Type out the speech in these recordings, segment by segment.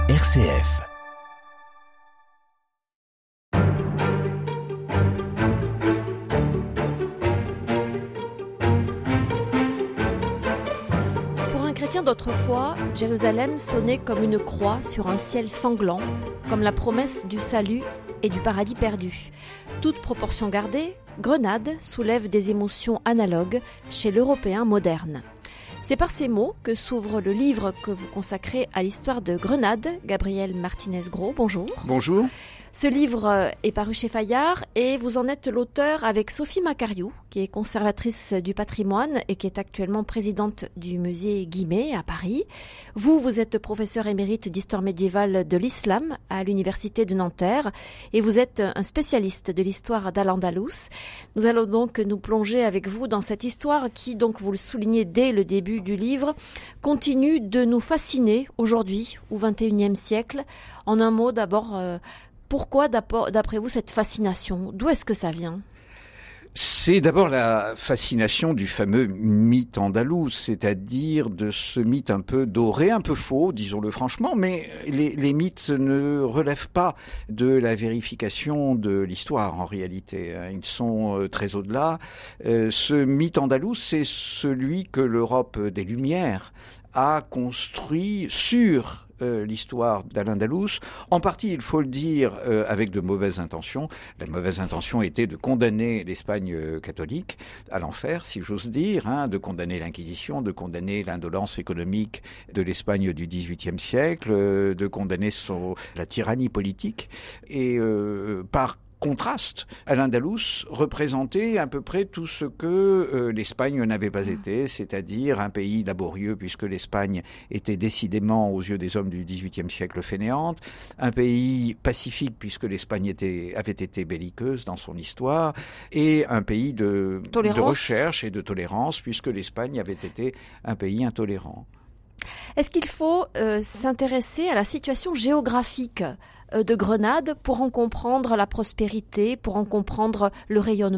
RCF. Pour un chrétien d'autrefois, Jérusalem sonnait comme une croix sur un ciel sanglant, comme la promesse du salut et du paradis perdu. Toute proportion gardée, Grenade soulève des émotions analogues chez l'Européen moderne. C'est par ces mots que s'ouvre le livre que vous consacrez à l'histoire de Grenade. Gabriel Martinez-Gros, bonjour. Bonjour. Ce livre est paru chez Fayard et vous en êtes l'auteur avec Sophie Macariou, qui est conservatrice du patrimoine et qui est actuellement présidente du musée Guimet à Paris. Vous êtes professeur émérite d'histoire médiévale de l'islam à l'université de Nanterre et vous êtes un spécialiste de l'histoire d'Al-Andalus. Nous allons donc nous plonger avec vous dans cette histoire qui, donc vous le soulignez dès le début du livre, continue de nous fasciner aujourd'hui au XXIe siècle. En un mot d'abord, pourquoi, d'après vous, cette fascination ? D'où est-ce que ça vient ? C'est d'abord la fascination du fameux mythe andalou, c'est-à-dire de ce mythe un peu doré, un peu faux, disons-le franchement, mais les mythes ne relèvent pas de la vérification de l'histoire en réalité. Ils sont très au-delà. Ce mythe andalou, c'est celui que l'Europe des Lumières a construit sur l'histoire d'Al-Andalus. En partie, il faut le dire, avec de mauvaises intentions. La mauvaise intention était de condamner l'Espagne catholique à l'enfer, si j'ose dire, de condamner l'Inquisition, de condamner l'indolence économique de l'Espagne du XVIIIe siècle, de condamner la tyrannie politique. Et par contraste, Al-Andalus représentait à peu près tout ce que l'Espagne n'avait pas été, c'est-à-dire un pays laborieux puisque l'Espagne était décidément aux yeux des hommes du XVIIIe siècle fainéante, un pays pacifique puisque l'Espagne avait été belliqueuse dans son histoire, et un pays de recherche et de tolérance puisque l'Espagne avait été un pays intolérant. Est-ce qu'il faut s'intéresser à la situation géographique de Grenade pour en comprendre la prospérité, pour en comprendre le rayonnement ?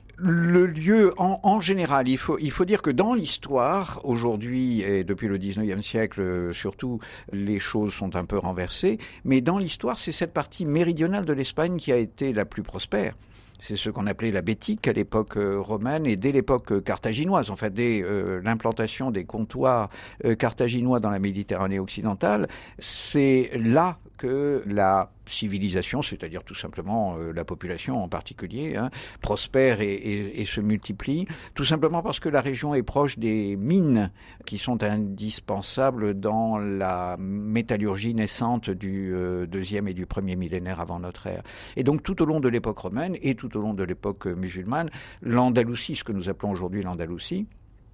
Le lieu, en général, il faut dire que dans l'histoire, aujourd'hui et depuis le 19e siècle, surtout, les choses sont un peu renversées, mais dans l'histoire, c'est cette partie méridionale de l'Espagne qui a été la plus prospère. C'est ce qu'on appelait la Bétique à l'époque romaine et dès l'époque carthaginoise, en fait, dès l'implantation des comptoirs carthaginois dans la Méditerranée occidentale, c'est là que la civilisation, c'est-à-dire tout simplement la population en particulier, prospère et se multiplie, tout simplement parce que la région est proche des mines qui sont indispensables dans la métallurgie naissante du deuxième et du premier millénaire avant notre ère. Et donc tout au long de l'époque romaine et tout au long de l'époque musulmane, l'Andalousie, ce que nous appelons aujourd'hui l'Andalousie,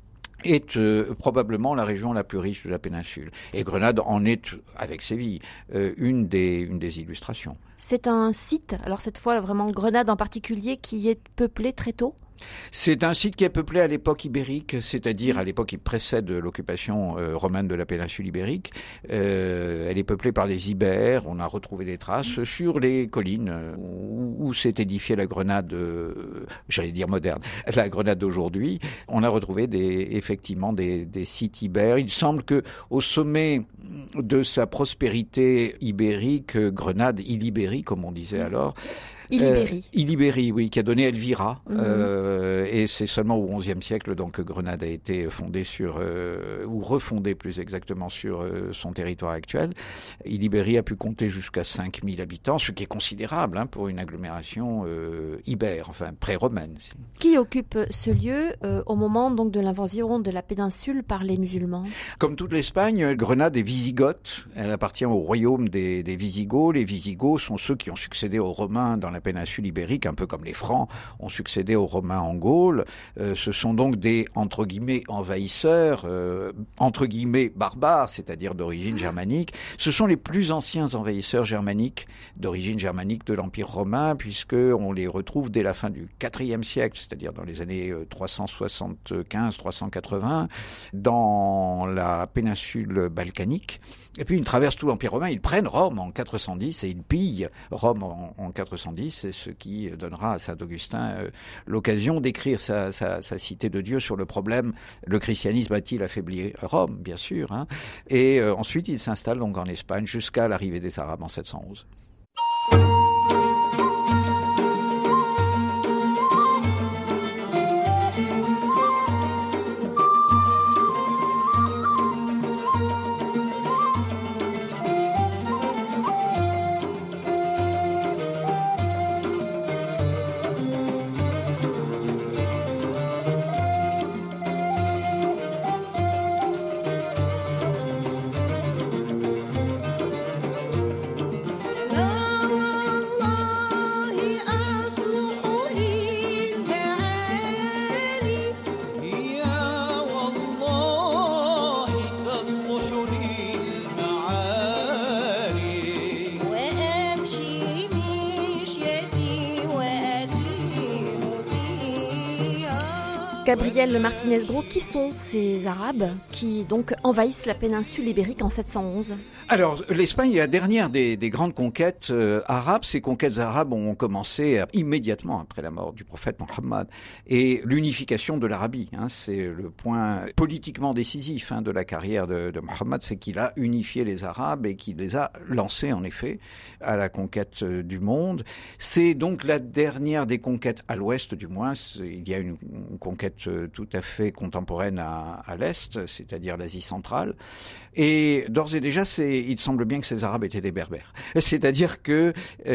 est probablement la région la plus riche de la péninsule. Et Grenade en est, avec Séville, une des illustrations. C'est un site, alors cette fois vraiment Grenade en particulier, qui est peuplé très tôt ? C'est un site qui est peuplé à l'époque ibérique, c'est-à-dire à l'époque qui précède l'occupation romaine de la péninsule ibérique. Elle est peuplée par les Ibères. On a retrouvé des traces sur les collines où s'est édifiée la Grenade, j'allais dire moderne, la Grenade d'aujourd'hui. On a retrouvé effectivement des sites ibères. Il semble que au sommet de sa prospérité ibérique, Grenade, Ilibérie, comme on disait alors, Ilibérie, oui, qui a donné Elvira. Et c'est seulement au XIe siècle donc que Grenade a été fondée ou refondée plus exactement sur son territoire actuel. Ilibérie a pu compter jusqu'à 5000 habitants, ce qui est considérable pour une agglomération ibère, enfin pré-romaine. Qui occupe ce lieu au moment donc de l'invasion de la péninsule par les musulmans ? Comme toute l'Espagne, Grenade est wisigothe. Elle appartient au royaume des Visigoths. Les Visigoths sont ceux qui ont succédé aux Romains dans la péninsule ibérique, un peu comme les Francs ont succédé aux Romains en Gaule. Ce sont donc des, entre guillemets, envahisseurs, entre guillemets, barbares, c'est-à-dire d'origine germanique. Ce sont les plus anciens envahisseurs germaniques d'origine germanique de l'Empire romain, puisqu'on les retrouve dès la fin du IVe siècle, c'est-à-dire dans les années 375-380, dans la péninsule balkanique. Et puis ils traversent tout l'Empire romain, ils prennent Rome en 410 et ils pillent Rome en 410. 70, c'est ce qui donnera à Saint-Augustin l'occasion d'écrire sa cité de Dieu sur le problème. Le christianisme a-t-il affaibli Rome, bien sûr, hein. Et ensuite, il s'installe donc en Espagne jusqu'à l'arrivée des Arabes en 711. Gabriel Martinez-Gros, qui sont ces Arabes qui donc envahissent la péninsule ibérique en 711 ? Alors, l'Espagne est la dernière des grandes conquêtes arabes. Ces conquêtes arabes ont commencé immédiatement après la mort du prophète Mohammed. Et l'unification de l'Arabie, c'est le point politiquement décisif de la carrière de Mohammed, c'est qu'il a unifié les Arabes et qu'il les a lancés, en effet, à la conquête du monde. C'est donc la dernière des conquêtes à l'ouest, du moins. Il y a une conquête tout à fait contemporaine à l'est, c'est-à-dire l'Asie centrale. Et d'ores et déjà, il semble bien que ces Arabes étaient des Berbères. C'est-à-dire que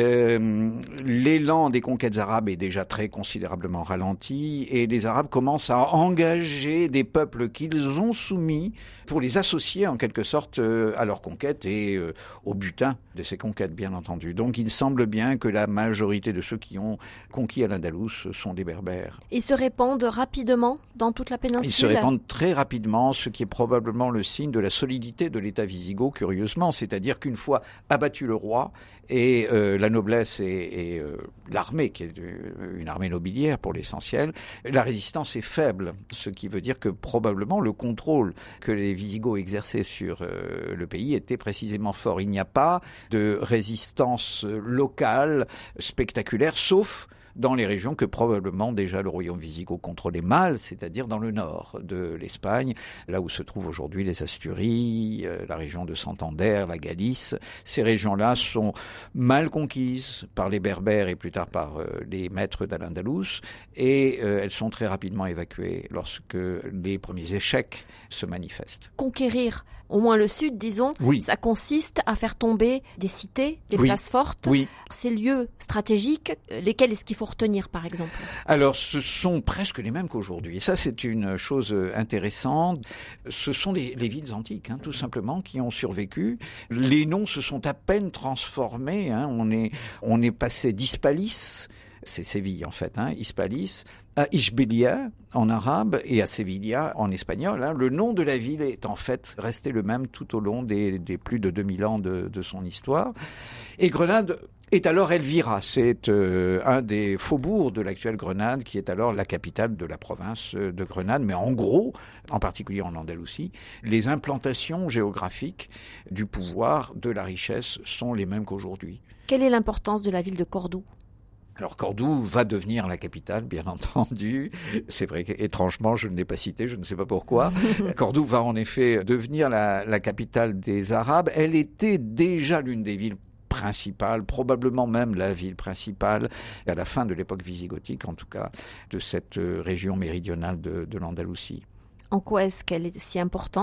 l'élan des conquêtes arabes est déjà très considérablement ralenti et les Arabes commencent à engager des peuples qu'ils ont soumis pour les associer en quelque sorte à leur conquête et au butin de ces conquêtes, bien entendu. Donc il semble bien que la majorité de ceux qui ont conquis Al-Andalus sont des Berbères. Ils se répandent rapidement dans toute la péninsule ? Ils se répandent très rapidement, ce qui est probablement le signe de la solidité de l'État wisigoth, curieusement. C'est-à-dire qu'une fois abattu le roi et la noblesse et l'armée, qui est une armée nobiliaire pour l'essentiel, la résistance est faible. Ce qui veut dire que probablement le contrôle que les Wisigoths exerçaient sur le pays était précisément fort. Il n'y a pas de résistance locale spectaculaire, sauf dans les régions que probablement déjà le royaume wisigoth contrôlait mal, c'est-à-dire dans le nord de l'Espagne, là où se trouvent aujourd'hui les Asturies, la région de Santander, la Galice. Ces régions-là sont mal conquises par les Berbères et plus tard par les maîtres d'Al-Andalus, et elles sont très rapidement évacuées lorsque les premiers échecs se manifestent. Conquérir au moins le sud, disons, oui. Ça consiste à faire tomber des cités, des places fortes. Oui. Ces lieux stratégiques, lesquels est-ce qu'il faut retenir, par exemple ? Alors, ce sont presque les mêmes qu'aujourd'hui. Et ça, c'est une chose intéressante. Ce sont les villes antiques, tout simplement, qui ont survécu. Les noms se sont à peine transformés. On est passé d'Hispalis, c'est Séville en fait, Hispalis, à Ishbilia en arabe et à Sevilla en espagnol. Le nom de la ville est en fait resté le même tout au long des plus de 2000 ans de son histoire. Et Grenade est alors Elvira. C'est un des faubourgs de l'actuelle Grenade qui est alors la capitale de la province de Grenade. Mais en gros, en particulier en Andalousie, les implantations géographiques du pouvoir, de la richesse sont les mêmes qu'aujourd'hui. Quelle est l'importance de la ville de Cordoue ? Alors Cordoue va devenir la capitale, bien entendu. C'est vrai qu'étrangement, je ne l'ai pas cité, je ne sais pas pourquoi. Cordoue va en effet devenir la capitale des Arabes. Elle était déjà l'une des villes principale, probablement même la ville principale, à la fin de l'époque wisigothique, en tout cas, de cette région méridionale de l'Andalousie. En quoi est-ce qu'elle est si importante ?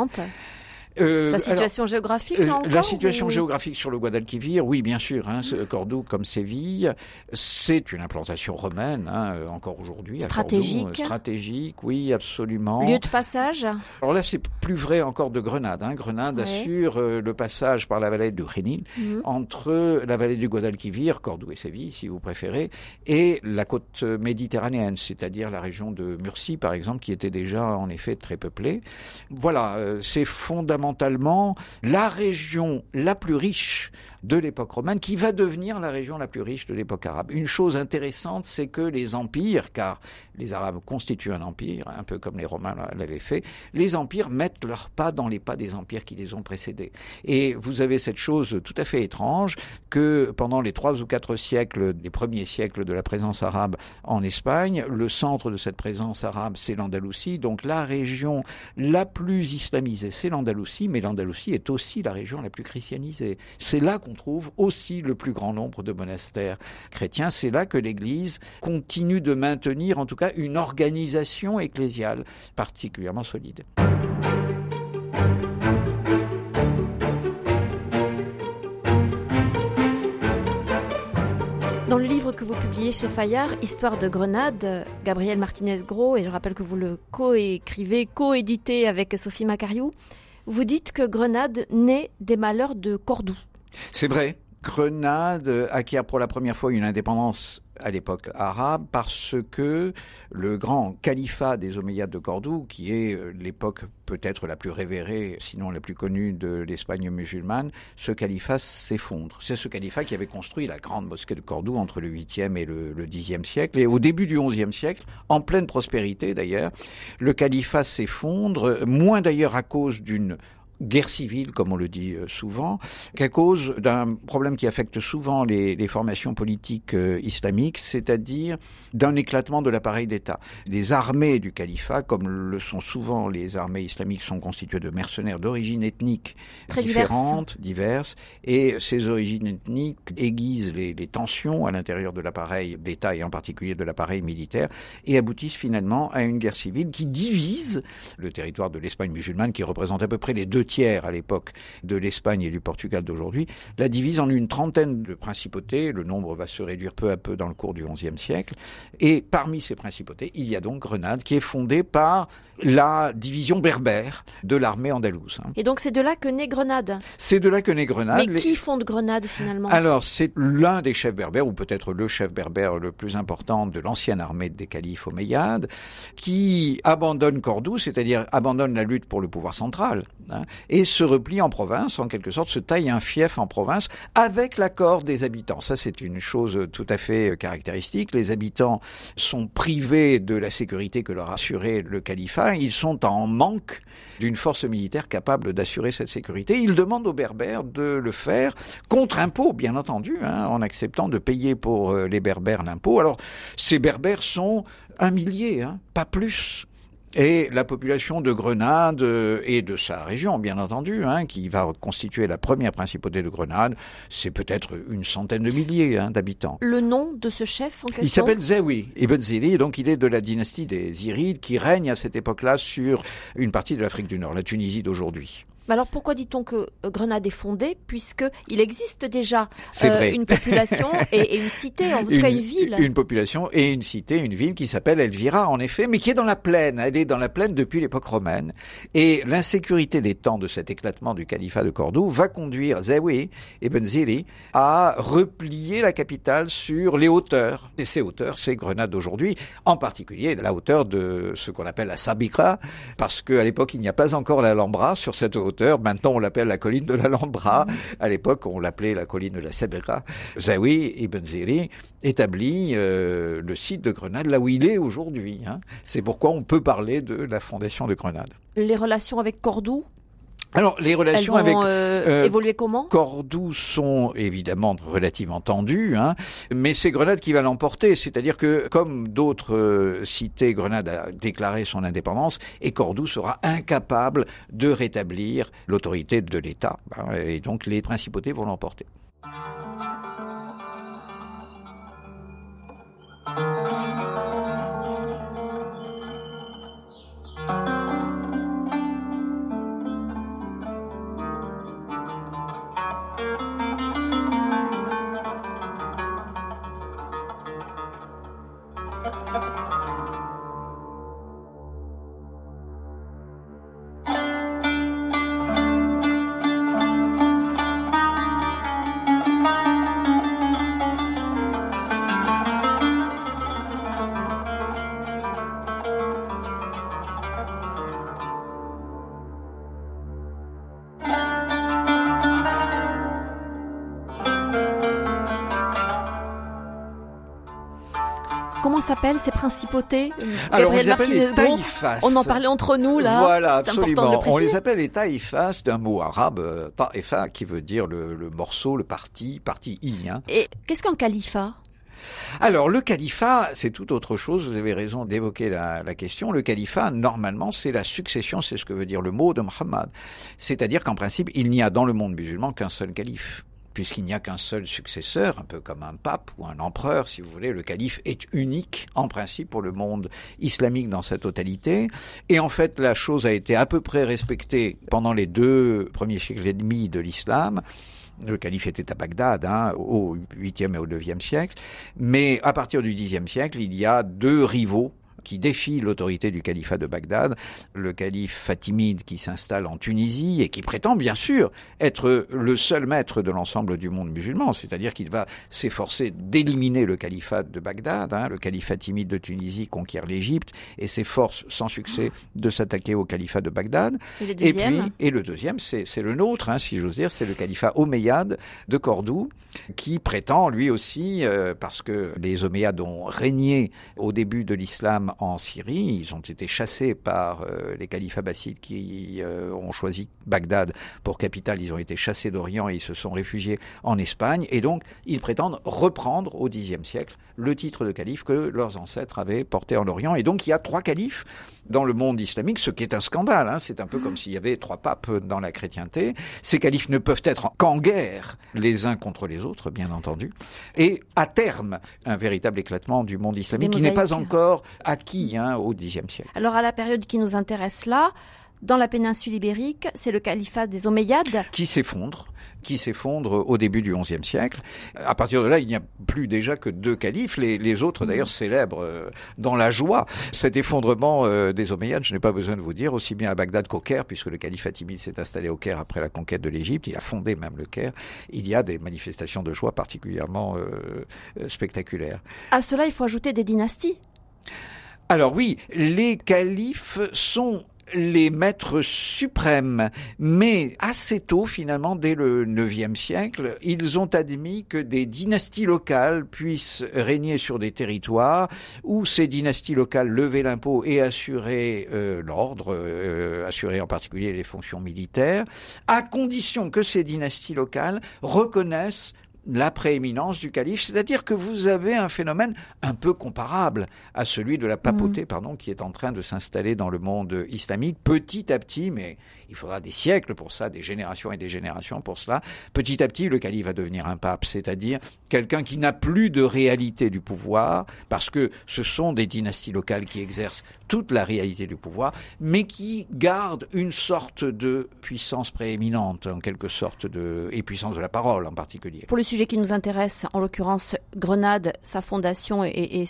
Sa situation géographique, là encore, la situation géographique sur le Guadalquivir, oui, bien sûr. Cordoue, comme Séville, c'est une implantation romaine, encore aujourd'hui. Stratégique. À Cordoue, stratégique, oui, absolument. Lieu de passage. Alors là, c'est plus vrai encore de Grenade. Grenade assure le passage par la vallée de Junín entre la vallée du Guadalquivir, Cordoue et Séville, si vous préférez, et la côte méditerranéenne, c'est-à-dire la région de Murcie, par exemple, qui était déjà en effet très peuplée. Voilà, c'est fondamentalement la région la plus riche de l'époque romaine, qui va devenir la région la plus riche de l'époque arabe. Une chose intéressante, c'est que les empires, car les Arabes constituent un empire, un peu comme les Romains l'avaient fait, les empires mettent leurs pas dans les pas des empires qui les ont précédés. Et vous avez cette chose tout à fait étrange que pendant les 3 ou 4 siècles, les premiers siècles de la présence arabe en Espagne, le centre de cette présence arabe, c'est l'Andalousie. Donc la région la plus islamisée, c'est l'Andalousie, mais l'Andalousie est aussi la région la plus christianisée. C'est là qu'on trouve aussi le plus grand nombre de monastères chrétiens. C'est là que l'Église continue de maintenir, en tout cas, une organisation ecclésiale particulièrement solide. Dans le livre que vous publiez chez Fayard, Histoire de Grenade, Gabriel Martinez-Gros, et je rappelle que vous le coéditez avec Sophie Macariou, vous dites que Grenade naît des malheurs de Cordoue. C'est vrai. Grenade acquiert pour la première fois une indépendance à l'époque arabe parce que le grand califat des Omeyyades de Cordoue, qui est l'époque peut-être la plus révérée, sinon la plus connue de l'Espagne musulmane, ce califat s'effondre. C'est ce califat qui avait construit la grande mosquée de Cordoue entre le 8e et le 10e siècle. Et au début du 11e siècle, en pleine prospérité d'ailleurs, le califat s'effondre, moins d'ailleurs à cause d'une guerre civile, comme on le dit souvent, qu'à cause d'un problème qui affecte souvent les formations politiques islamiques, c'est-à-dire d'un éclatement de l'appareil d'État. Les armées du califat, comme le sont souvent les armées islamiques, sont constituées de mercenaires d'origine ethnique très diverses, et ces origines ethniques aiguisent les tensions à l'intérieur de l'appareil d'État, et en particulier de l'appareil militaire, et aboutissent finalement à une guerre civile qui divise le territoire de l'Espagne musulmane, qui représente à peu près les 2 tiers à l'époque de l'Espagne et du Portugal d'aujourd'hui, la divise en une trentaine de principautés. Le nombre va se réduire peu à peu dans le cours du XIe siècle. Et parmi ces principautés, il y a donc Grenade, qui est fondée par la division berbère de l'armée andalouse. Et donc c'est de là que naît Grenade. C'est de là que naît Grenade. Mais qui fonde Grenade finalement ? Alors c'est l'un des chefs berbères, ou peut-être le chef berbère le plus important de l'ancienne armée des califes omeyyades, qui abandonne Cordoue, c'est-à-dire abandonne la lutte pour le pouvoir central, et se replie en province, en quelque sorte, se taille un fief en province avec l'accord des habitants. Ça, c'est une chose tout à fait caractéristique. Les habitants sont privés de la sécurité que leur assurait le califat. Ils sont en manque d'une force militaire capable d'assurer cette sécurité. Ils demandent aux Berbères de le faire contre impôt, bien entendu, en acceptant de payer pour les Berbères l'impôt. Alors, ces Berbères sont 1 millier, pas plus. Et la population de Grenade et de sa région, bien entendu, qui va constituer la première principauté de Grenade, c'est peut-être une centaine de milliers d'habitants. Le nom de ce chef en question ? Il s'appelle Zawi Ibn Zili, donc il est de la dynastie des Zirides qui règne à cette époque-là sur une partie de l'Afrique du Nord, la Tunisie d'aujourd'hui. Alors pourquoi dit-on que Grenade est fondée, puisqu'il existe déjà une population et une cité, en tout cas une ville. Une population et une cité, une ville qui s'appelle Elvira en effet, mais qui est dans la plaine. Elle est dans la plaine depuis l'époque romaine. Et l'insécurité des temps de cet éclatement du califat de Cordoue va conduire Zawi Ibn Zili à replier la capitale sur les hauteurs. Et ces hauteurs, c'est Grenade d'aujourd'hui, en particulier la hauteur de ce qu'on appelle la Sabikra, parce qu'à l'époque il n'y a pas encore l'Alhambra sur cette hauteur. Maintenant, on l'appelle la colline de l'Alhambra. À l'époque, on l'appelait la colline de la Sabikra. Zawi Ibn Zili établit le site de Grenade là où il est aujourd'hui. C'est pourquoi on peut parler de la fondation de Grenade. Les relations avec Cordoue ? Alors, les relations elles vont avec évoluer comment ? Cordoue sont évidemment relativement tendues, mais c'est Grenade qui va l'emporter. C'est-à-dire que, comme d'autres cités, Grenade a déclaré son indépendance et Cordoue sera incapable de rétablir l'autorité de l'État. Et donc, les principautés vont l'emporter. comment s'appellent ces principautés? Alors, on les appelle les taïfas. On en parlait entre nous, là. Voilà, c'est absolument. Important de le préciser. On les appelle les taïfas, d'un mot arabe, taïfa, qui veut dire le morceau, le parti I. Hein. Et qu'est-ce qu'un califat? Alors, le califat, c'est tout autre chose. Vous avez raison d'évoquer la question. Le califat, normalement, c'est la succession, c'est ce que veut dire le mot de Mohammed. C'est-à-dire qu'en principe, il n'y a dans le monde musulman qu'un seul calife. Puisqu'il n'y a qu'un seul successeur, un peu comme un pape ou un empereur, si vous voulez, le calife est unique, en principe, pour le monde islamique dans sa totalité. Et en fait, la chose a été à peu près respectée pendant les 2 premiers siècles et demi de l'islam. Le calife était à Bagdad, au 8e et au 9e siècle. Mais à partir du 10e siècle, il y a 2 rivaux qui défie l'autorité du califat de Bagdad, le calife fatimide qui s'installe en Tunisie et qui prétend bien sûr être le seul maître de l'ensemble du monde musulman, c'est-à-dire qu'il va s'efforcer d'éliminer le califat de Bagdad, le calife fatimide de Tunisie conquiert l'Égypte et s'efforce sans succès de s'attaquer au califat de Bagdad. Et le deuxième Et le deuxième, c'est le nôtre, si j'ose dire, c'est le califat omeyyade de Cordoue, qui prétend lui aussi, parce que les Omeyyades ont régné au début de l'islam en Syrie, ils ont été chassés par les califes abbassides qui ont choisi Bagdad pour capitale, ils ont été chassés d'Orient et ils se sont réfugiés en Espagne, et donc ils prétendent reprendre au Xe siècle le titre de calife que leurs ancêtres avaient porté en Orient, et donc il y a 3 califes dans le monde islamique, ce qui est un scandale, c'est un peu comme s'il y avait 3 papes dans la chrétienté. Ces califes ne peuvent être qu'en guerre les uns contre les autres, bien entendu, et à terme, un véritable éclatement du monde islamique qui n'est pas encore acquis au Xe siècle. Alors à la période qui nous intéresse là, dans la péninsule ibérique, c'est le califat des Omeyyades qui s'effondre au début du XIe siècle. À partir de là, il n'y a plus déjà que 2 califes. Les autres, d'ailleurs, célèbrent dans la joie cet effondrement des Omeyyades. Je n'ai pas besoin de vous dire, aussi bien à Bagdad qu'au Caire, puisque le calife fatimide s'est installé au Caire après la conquête de l'Égypte. Il a fondé même le Caire. Il y a des manifestations de joie particulièrement spectaculaires. À cela, il faut ajouter des dynasties. Alors oui, les califes sont les maîtres suprêmes, mais assez tôt, finalement, dès le IXe siècle, ils ont admis que des dynasties locales puissent régner sur des territoires où ces dynasties locales levaient l'impôt et assuraient l'ordre, assuraient en particulier les fonctions militaires, à condition que ces dynasties locales reconnaissent la prééminence du calife, c'est-à-dire que vous avez un phénomène un peu comparable à celui de la papauté, qui est en train de s'installer dans le monde islamique petit à petit, mais il faudra des siècles pour ça, des générations et des générations pour cela. Petit à petit, le calife va devenir un pape, c'est-à-dire quelqu'un qui n'a plus de réalité du pouvoir, parce que ce sont des dynasties locales qui exercent toute la réalité du pouvoir, mais qui gardent une sorte de puissance prééminente, en quelque sorte, et puissance de la parole en particulier. Pour le sujet qui nous intéresse, en l'occurrence Grenade, sa fondation et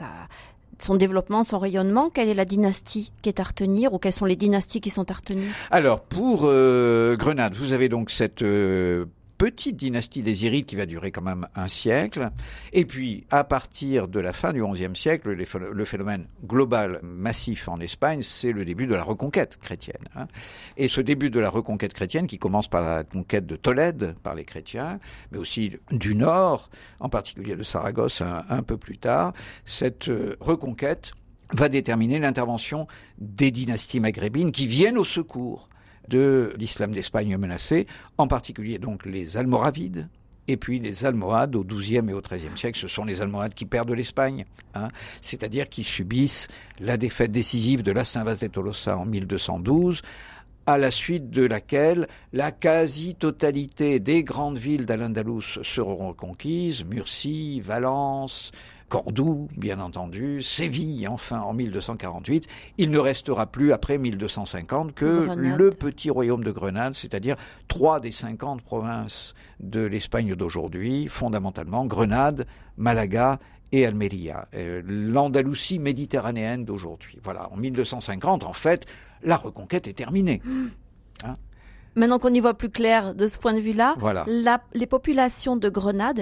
son développement, son rayonnement, quelle est la dynastie qui est à retenir, ou quelles sont les dynasties qui sont à retenir? Alors, pour Grenade, vous avez donc cette petite dynastie des Irides qui va durer quand même un siècle. Et puis, à partir de la fin du XIe siècle, le phénomène global massif en Espagne, c'est le début de la reconquête chrétienne. Et ce début de la reconquête chrétienne, qui commence par la conquête de Tolède par les chrétiens, mais aussi du nord, en particulier de Saragosse un peu plus tard, cette reconquête va déterminer l'intervention des dynasties maghrébines qui viennent au secours de l'islam d'Espagne menacé, en particulier donc les Almoravides, et puis les Almohades au XIIe et au XIIIe siècle. Ce sont les Almohades qui perdent l'Espagne, c'est-à-dire qui subissent la défaite décisive de Las Navas de Tolosa en 1212, à la suite de laquelle la quasi-totalité des grandes villes d'Al-Andalus seront reconquises, Murcie, Valence, Cordoue, bien entendu, Séville, enfin, en 1248. Il ne restera plus, après 1250, que le petit royaume de Grenade, c'est-à-dire 3 des 50 provinces de l'Espagne d'aujourd'hui, fondamentalement Grenade, Malaga et Almeria, l'Andalousie méditerranéenne d'aujourd'hui. Voilà, en 1250, en fait, la reconquête est terminée. Maintenant qu'on y voit plus clair de ce point de vue-là, voilà. la population de Grenade,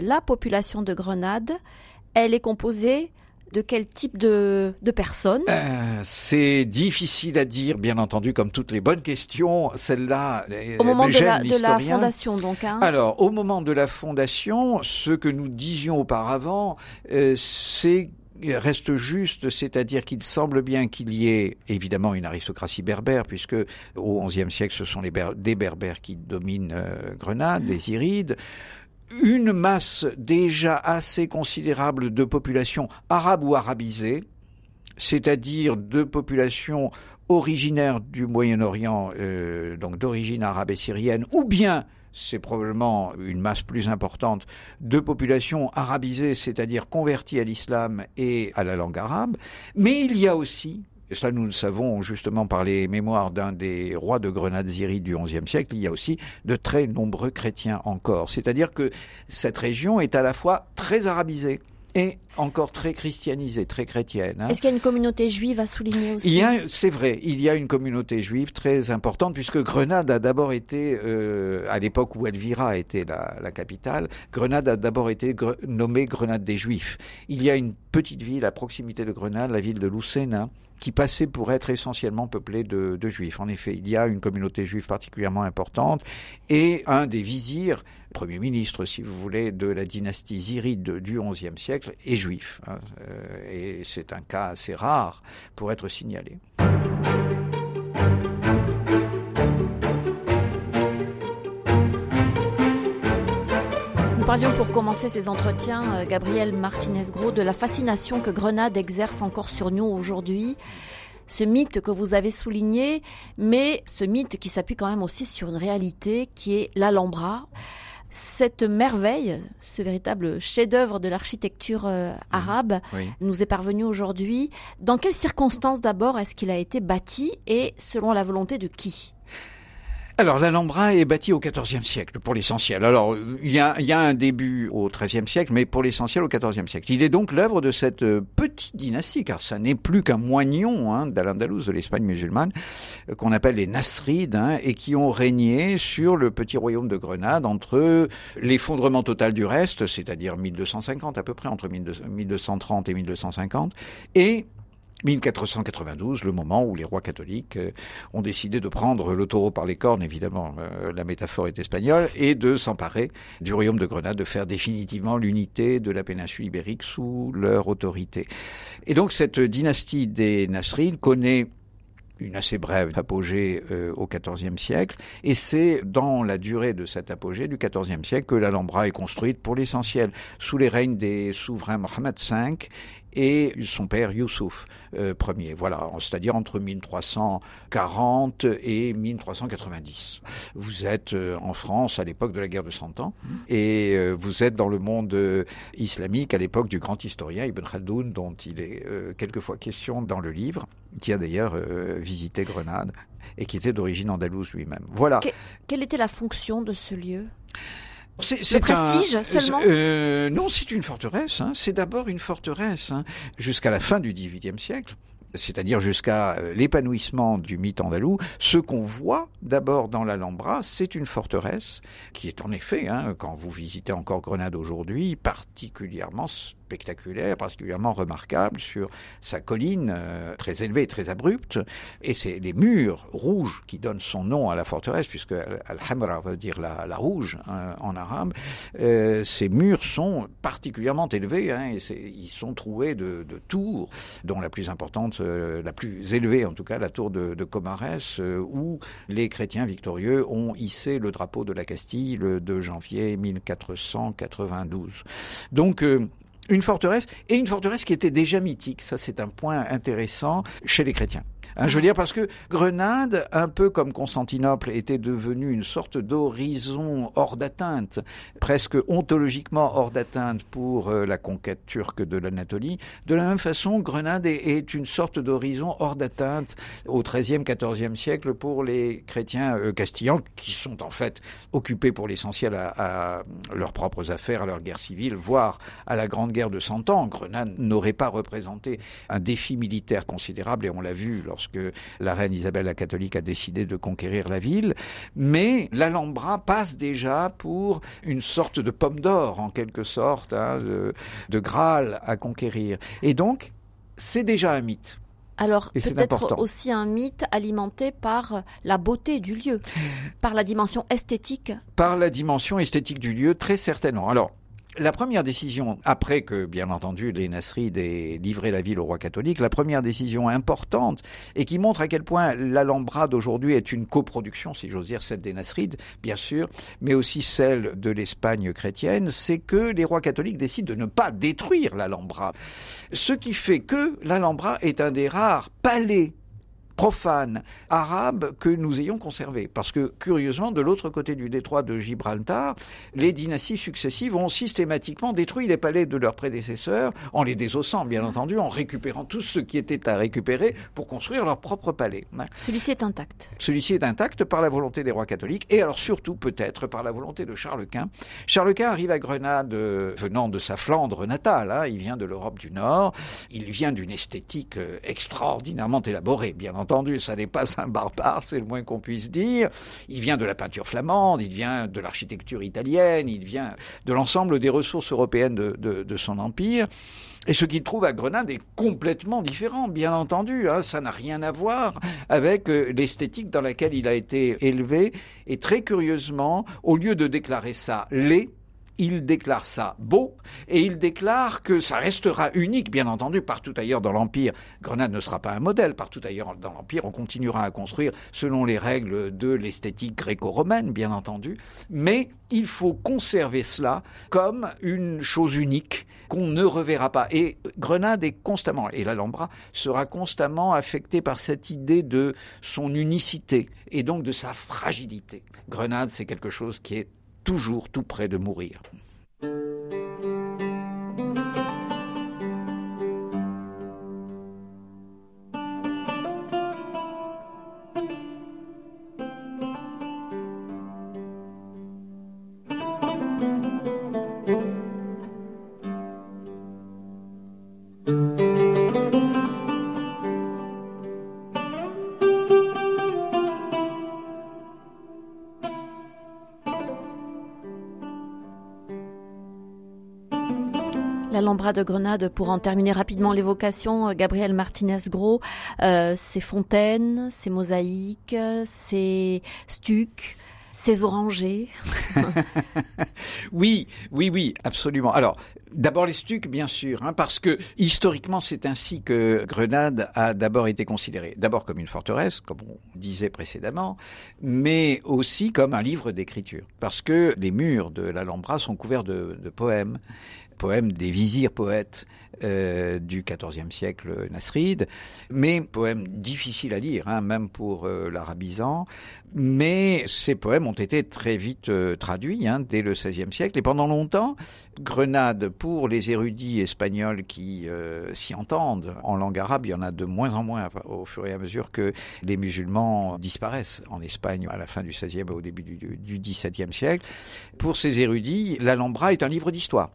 elle est composée de quel type de personnes? C'est difficile à dire, bien entendu, comme toutes les bonnes questions. Celle-là, au moment de la fondation, donc. Alors, au moment de la fondation, ce que nous disions auparavant, c'est reste juste, c'est-à-dire qu'il semble bien qu'il y ait évidemment une aristocratie berbère, puisque au XIe siècle, ce sont des berbères qui dominent Grenade, les Irides. Une masse déjà assez considérable de population arabe ou arabisée, c'est-à-dire de populations originaires du Moyen-Orient, donc d'origine arabe et syrienne, ou bien, c'est probablement une masse plus importante, de populations arabisées, c'est-à-dire converties à l'islam et à la langue arabe. Mais il y a aussi, et cela nous le savons justement par les mémoires d'un des rois de Grenade ziride du XIe siècle, il y a aussi de très nombreux chrétiens encore. C'est-à-dire que cette région est à la fois très arabisée et encore très christianisée, très chrétienne. Est-ce qu'il y a une communauté juive à souligner aussi ? C'est vrai, il y a une communauté juive très importante, puisque Grenade a d'abord été, à l'époque où Elvira était la capitale, Grenade a d'abord été nommée Grenade des Juifs. Il y a une petite ville à proximité de Grenade, la ville de Lucena, qui passait pour être essentiellement peuplée de Juifs. En effet, il y a une communauté juive particulièrement importante, et un des vizirs, premier ministre, si vous voulez, de la dynastie ziride du XIe siècle, est juif. Et c'est un cas assez rare pour être signalé. Nous parlions pour commencer ces entretiens, Gabriel Martinez-Gros, de la fascination que Grenade exerce encore sur nous aujourd'hui. Ce mythe que vous avez souligné, mais ce mythe qui s'appuie quand même aussi sur une réalité qui est l'Alhambra. Cette merveille, ce véritable chef-d'œuvre de l'architecture arabe, nous est parvenu aujourd'hui. Dans quelles circonstances d'abord est-ce qu'il a été bâti et selon la volonté de qui ? Alors, l'Alhambra est bâtie au XIVe siècle, pour l'essentiel. Alors, il y a un début au XIIIe siècle, mais pour l'essentiel au XIVe siècle. Il est donc l'œuvre de cette petite dynastie, car ça n'est plus qu'un moignon d'Al-Andalus, de l'Espagne musulmane, qu'on appelle les Nasrides, et qui ont régné sur le petit royaume de Grenade entre l'effondrement total du reste, c'est-à-dire 1250 à peu près, entre 1230 et 1250, et 1492, le moment où les rois catholiques ont décidé de prendre le taureau par les cornes, évidemment, la métaphore est espagnole, et de s'emparer du royaume de Grenade, de faire définitivement l'unité de la péninsule ibérique sous leur autorité. Et donc cette dynastie des Nasrides connaît une assez brève apogée au XIVe siècle, et c'est dans la durée de cet apogée du XIVe siècle que l'Alhambra est construite pour l'essentiel sous les règnes des souverains Mohammed V et son père Youssouf Ier. Voilà, c'est-à-dire entre 1340 et 1390. Vous êtes en France à l'époque de la guerre de 100 ans et vous êtes dans le monde islamique à l'époque du grand historien Ibn Khaldoun, dont il est quelquefois question dans le livre, qui a d'ailleurs visité Grenade et qui était d'origine andalouse lui-même. Voilà. Quelle était la fonction de ce lieu ? C'est prestige seulement ? Non, c'est une forteresse. C'est d'abord une forteresse jusqu'à la fin du XVIIIe siècle. C'est-à-dire jusqu'à l'épanouissement du mythe andalou. Ce qu'on voit d'abord dans l'Alhambra, c'est une forteresse qui est en effet, quand vous visitez encore Grenade aujourd'hui, particulièrement spectaculaire, particulièrement remarquable sur sa colline très élevée, très abrupte. Et c'est les murs rouges qui donnent son nom à la forteresse, puisque Al-Hamra veut dire la rouge en arabe. Ces murs sont particulièrement élevés, et ils sont troués de tours, dont la plus importante, la plus élevée en tout cas, la tour de Comares, où les chrétiens victorieux ont hissé le drapeau de la Castille le 2 janvier 1492. Donc, une forteresse qui était déjà mythique. Ça, c'est un point intéressant chez les chrétiens. Je veux dire, parce que Grenade, un peu comme Constantinople, était devenue une sorte d'horizon hors d'atteinte, presque ontologiquement hors d'atteinte pour la conquête turque de l'Anatolie. De la même façon, Grenade est une sorte d'horizon hors d'atteinte au XIIIe, XIVe siècle pour les chrétiens castillans, qui sont en fait occupés pour l'essentiel à leurs propres affaires, à leur guerre civile, voire à la Grande Guerre de 100 ans. Grenade n'aurait pas représenté un défi militaire considérable, et on l'a vu lorsque la reine Isabelle la catholique a décidé de conquérir la ville, mais l'Alhambra passe déjà pour une sorte de pomme d'or, en quelque sorte, de Graal à conquérir. Et donc, c'est déjà un mythe. Alors, peut-être aussi un mythe alimenté par la beauté du lieu, par la dimension esthétique. Par la dimension esthétique du lieu, très certainement. Alors, La première décision, après que, bien entendu, les Nasrides aient livré la ville au roi catholique, la première décision importante et qui montre à quel point l'Alhambra d'aujourd'hui est une coproduction, si j'ose dire, celle des Nasrides, bien sûr, mais aussi celle de l'Espagne chrétienne, c'est que les rois catholiques décident de ne pas détruire l'Alhambra. Ce qui fait que l'Alhambra est un des rares palais profanes arabes que nous ayons conservé. Parce que, curieusement, de l'autre côté du détroit de Gibraltar, les dynasties successives ont systématiquement détruit les palais de leurs prédécesseurs, en les désossant, bien entendu, en récupérant tout ce qui était à récupérer pour construire leur propre palais. Celui-ci est intact. Celui-ci est intact par la volonté des rois catholiques, et alors surtout, peut-être, par la volonté de Charles Quint. Charles Quint arrive à Grenade venant de sa Flandre natale, il vient de l'Europe du Nord, il vient d'une esthétique extraordinairement élaborée, bien entendu, ça n'est pas un barbare, c'est le moins qu'on puisse dire. Il vient de la peinture flamande, il vient de l'architecture italienne, il vient de l'ensemble des ressources européennes de son empire. Et ce qu'il trouve à Grenade est complètement différent, bien entendu. Ça n'a rien à voir avec l'esthétique dans laquelle il a été élevé. Et très curieusement, au lieu de déclarer ça laid, il déclare ça beau, et il déclare que ça restera unique, bien entendu, partout ailleurs dans l'Empire. Grenade ne sera pas un modèle, partout ailleurs dans l'Empire, on continuera à construire selon les règles de l'esthétique gréco-romaine, bien entendu, mais il faut conserver cela comme une chose unique qu'on ne reverra pas. Et Grenade est constamment, et l'Alhambra sera constamment affectée par cette idée de son unicité, et donc de sa fragilité. Grenade, c'est quelque chose qui est toujours tout près de mourir. L'Alhambra de Grenade, pour en terminer rapidement l'évocation, Gabriel Martinez-Gros, ses fontaines, ses mosaïques, ses stucs, ses orangers. Oui, absolument. Alors, d'abord les stucs, bien sûr, parce que historiquement, c'est ainsi que Grenade a d'abord été considérée. D'abord comme une forteresse, comme on disait précédemment, mais aussi comme un livre d'écriture. Parce que les murs de l'Alhambra sont couverts de poèmes des vizirs poètes du XIVe siècle nasride, mais poèmes difficiles à lire, même pour l'arabisant. Mais ces poèmes ont été très vite traduits dès le XVIe siècle. Et pendant longtemps, Grenade, pour les érudits espagnols qui s'y entendent en langue arabe, il y en a de moins en moins au fur et à mesure que les musulmans disparaissent en Espagne à la fin du XVIe et au début du XVIIe siècle. Pour ces érudits, l'Alhambra est un livre d'histoire.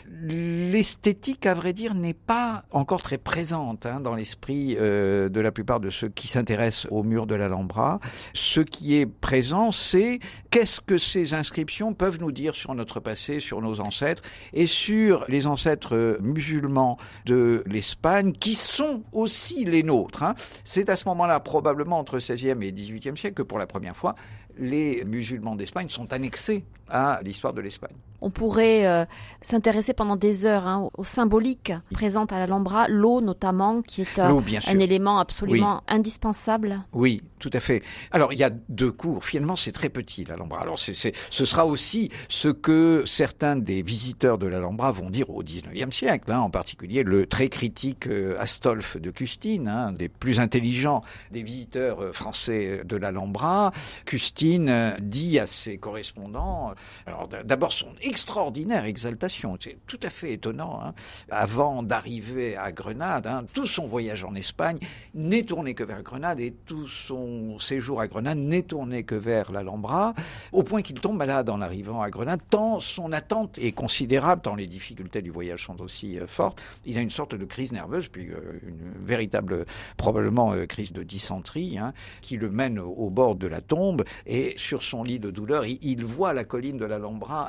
L'esthétique, à vrai dire, n'est pas encore très présente dans l'esprit de la plupart de ceux qui s'intéressent aux murs de l'Alhambra. Ce qui est présent, c'est qu'est-ce que ces inscriptions peuvent nous dire sur notre passé, sur nos ancêtres et sur les ancêtres musulmans de l'Espagne qui sont aussi les nôtres. C'est à ce moment-là, probablement entre XVIe et XVIIIe siècle, que pour la première fois, les musulmans d'Espagne sont annexés à l'histoire de l'Espagne. On pourrait s'intéresser pendant des heures aux symboliques présentes à l'Alhambra, l'eau notamment, qui est un élément absolument indispensable. Oui, tout à fait. Alors, il y a deux cours. Finalement, c'est très petit, l'Alhambra. Alors, ce sera aussi ce que certains des visiteurs de l'Alhambra vont dire au XIXe siècle, en particulier le très critique Astolphe de Custine, un des plus intelligents des visiteurs français de l'Alhambra. Custine dit à ses correspondants, alors d'abord son extraordinaire exaltation, c'est tout à fait étonnant, avant d'arriver à Grenade, tout son voyage en Espagne n'est tourné que vers Grenade et tout son séjour à Grenade n'est tourné que vers l'Alhambra, au point qu'il tombe malade en arrivant à Grenade, tant son attente est considérable, tant les difficultés du voyage sont aussi fortes. Il a une sorte de crise nerveuse, puis une véritable, probablement, crise de dysenterie, qui le mène au bord de la tombe, et sur son lit de douleur, il voit la colline de l'Alhambra avec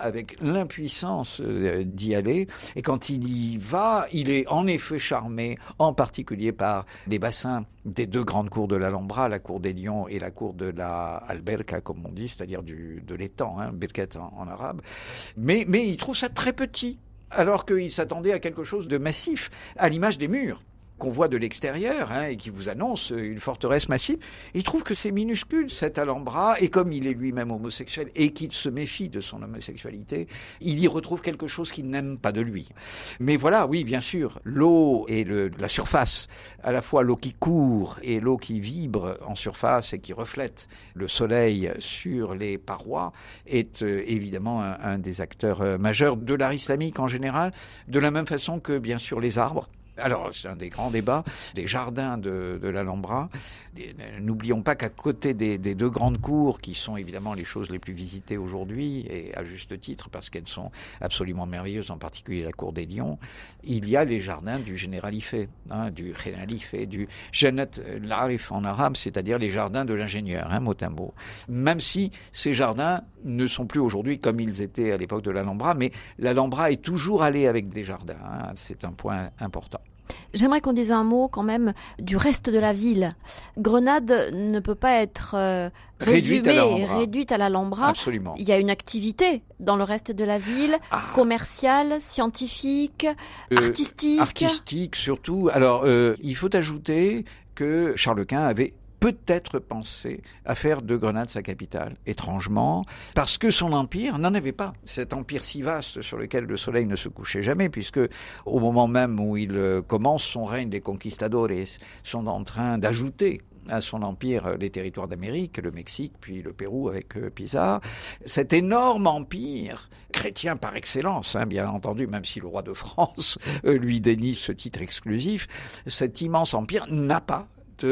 l'impuissance d'y aller. Et quand il y va, il est en effet charmé, en particulier par les bassins des deux grandes cours de l'Alhambra, la cour des Lions et la cour de la Alberca, comme on dit, c'est-à-dire de l'étang, birket en arabe. Mais il trouve ça très petit, alors qu'il s'attendait à quelque chose de massif, à l'image des murs qu'on voit de l'extérieur et qui vous annonce une forteresse massive. Il trouve que c'est minuscule, cet Alhambra, et comme il est lui-même homosexuel et qu'il se méfie de son homosexualité, il y retrouve quelque chose qu'il n'aime pas de lui. Mais voilà, oui, bien sûr, l'eau et la surface, à la fois l'eau qui court et l'eau qui vibre en surface et qui reflète le soleil sur les parois, est évidemment un des acteurs majeurs de l'art islamique en général, de la même façon que, bien sûr, les arbres. Alors, c'est un des grands débats, des jardins de l'Alhambra. N'oublions pas qu'à côté des deux grandes cours, qui sont évidemment les choses les plus visitées aujourd'hui, et à juste titre, parce qu'elles sont absolument merveilleuses, en particulier la cour des Lions, il y a les jardins du Généralife, du Généralife, du Jannat al-Arif en arabe, c'est-à-dire les jardins de l'ingénieur, mot à mot. Même si ces jardins ne sont plus aujourd'hui comme ils étaient à l'époque de l'Alhambra, mais l'Alhambra est toujours allée avec des jardins, c'est un point important. J'aimerais qu'on dise un mot quand même du reste de la ville. Grenade ne peut pas être réduite à l'Alhambra. Absolument. Il y a une activité dans le reste de la ville, commerciale, scientifique, artistique. Artistique surtout. Alors, il faut ajouter que Charles Quint avait peut-être pensé à faire de Grenade sa capitale, étrangement, parce que son empire n'en avait pas. Cet empire si vaste sur lequel le soleil ne se couchait jamais, puisque au moment même où il commence son règne, les conquistadores sont en train d'ajouter à son empire les territoires d'Amérique, le Mexique, puis le Pérou avec Pizarre. Cet énorme empire, chrétien par excellence, bien entendu, même si le roi de France lui dénie ce titre exclusif, cet immense empire n'a pas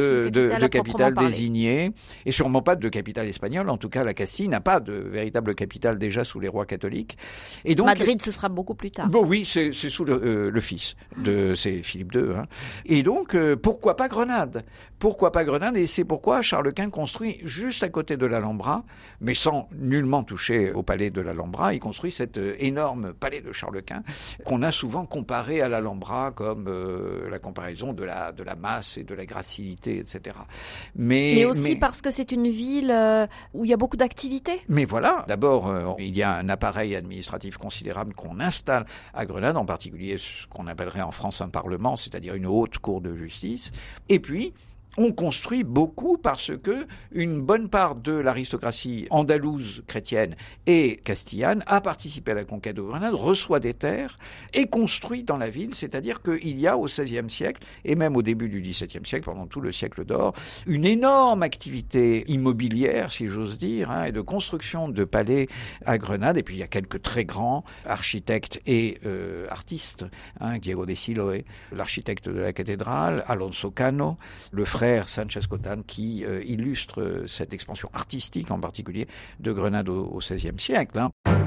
de capitale désignée, et sûrement pas de capitale espagnole. En tout cas, la Castille n'a pas de véritable capitale déjà sous les rois catholiques. Et donc, Madrid, ce sera beaucoup plus tard. Bon, oui, c'est sous le fils c'est Philippe II. Et donc, pourquoi pas Grenade ? Pourquoi pas Grenade ? Et c'est pourquoi Charles Quint construit juste à côté de l'Alhambra, mais sans nullement toucher au palais de l'Alhambra. Il construit cet énorme palais de Charles Quint qu'on a souvent comparé à l'Alhambra comme la comparaison de la masse et de la gracilité, etc. Mais aussi parce que c'est une ville où il y a beaucoup d'activités. Mais voilà, d'abord, il y a un appareil administratif considérable qu'on installe à Grenade, en particulier ce qu'on appellerait en France un parlement, c'est-à-dire une haute cour de justice. Et puis, on construit beaucoup parce que une bonne part de l'aristocratie andalouse chrétienne et castillane a participé à la conquête de Grenade, reçoit des terres et construit dans la ville, c'est-à-dire qu'il y a au XVIe siècle et même au début du XVIIe siècle, pendant tout le siècle d'or, une énorme activité immobilière, si j'ose dire, et de construction de palais à Grenade. Et puis il y a quelques très grands architectes et artistes, Diego de Siloé, l'architecte de la cathédrale, Alonso Cano, le frère Sanchez Cotan, qui illustre cette expansion artistique en particulier de Grenade au XVIe siècle.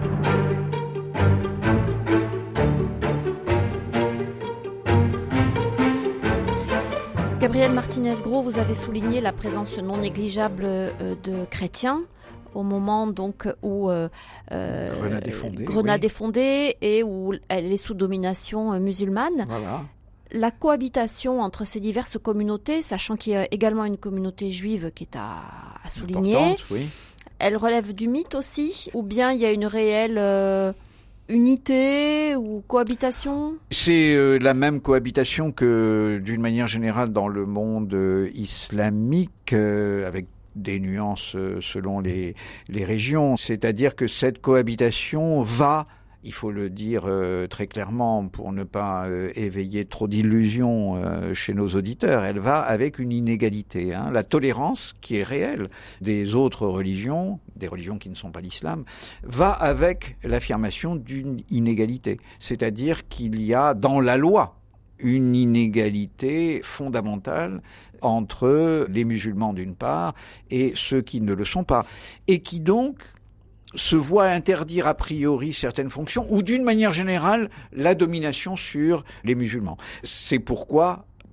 Gabriel Martinez-Gros, vous avez souligné la présence non négligeable de chrétiens au moment donc où Grenade est fondée et où elle est sous domination musulmane. Voilà. La cohabitation entre ces diverses communautés, sachant qu'il y a également une communauté juive qui est à souligner, oui. Elle relève du mythe aussi, ou bien il y a une réelle unité ou cohabitation ? C'est la même cohabitation que d'une manière générale dans le monde islamique, avec des nuances selon les régions. C'est-à-dire que cette cohabitation va, il faut le dire très clairement pour ne pas éveiller trop d'illusions chez nos auditeurs, elle va avec une inégalité. La tolérance qui est réelle des autres religions, des religions qui ne sont pas l'islam, va avec l'affirmation d'une inégalité. C'est-à-dire qu'il y a dans la loi une inégalité fondamentale entre les musulmans d'une part et ceux qui ne le sont pas. Et qui donc se voit interdire a priori certaines fonctions ou d'une manière générale la domination sur les musulmans. C'est pourquoi,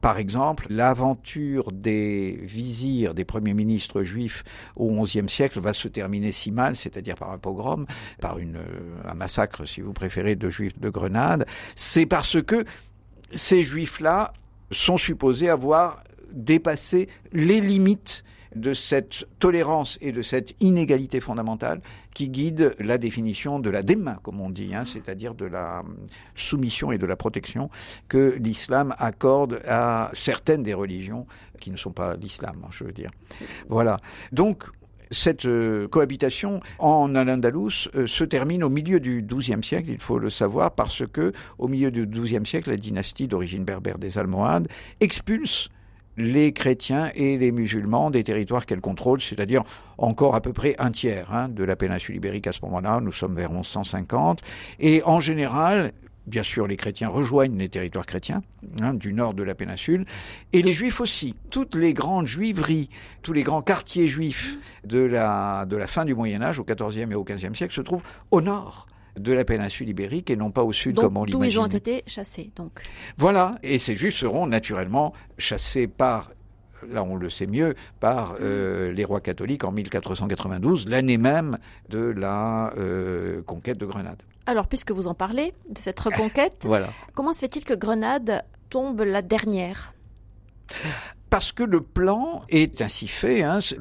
Par exemple, l'aventure des vizirs, des premiers ministres juifs au XIe siècle va se terminer si mal, c'est-à-dire par un pogrom, par un massacre, si vous préférez, de juifs de Grenade. C'est parce que ces juifs-là sont supposés avoir dépassé les limites de cette tolérance et de cette inégalité fondamentale qui guide la définition de la dhimma, comme on dit, c'est-à-dire de la soumission et de la protection que l'islam accorde à certaines des religions qui ne sont pas l'islam, je veux dire. Voilà. Donc, cette cohabitation en Al-Andalus se termine au milieu du XIIe siècle, il faut le savoir, parce que au milieu du XIIe siècle, la dynastie d'origine berbère des Almohades expulse les chrétiens et les musulmans des territoires qu'elle contrôle, c'est-à-dire encore à peu près un tiers de la péninsule ibérique à ce moment-là, nous sommes vers 1150, et en général, bien sûr, les chrétiens rejoignent les territoires chrétiens du nord de la péninsule, et les juifs aussi. Toutes les grandes juiveries, tous les grands quartiers juifs de la fin du Moyen-Âge, au XIVe et au XVe siècle, se trouvent au nord de la péninsule ibérique et non pas au sud donc, comme on l'imagine. D'où ils ont été chassés. Donc. Voilà, et ces juifs seront naturellement chassés par, là on le sait mieux, par les rois catholiques en 1492, l'année même de la conquête de Grenade. Alors, puisque vous en parlez, de cette reconquête, voilà. Comment se fait-il que Grenade tombe la dernière ? Parce que le plan est ainsi fait,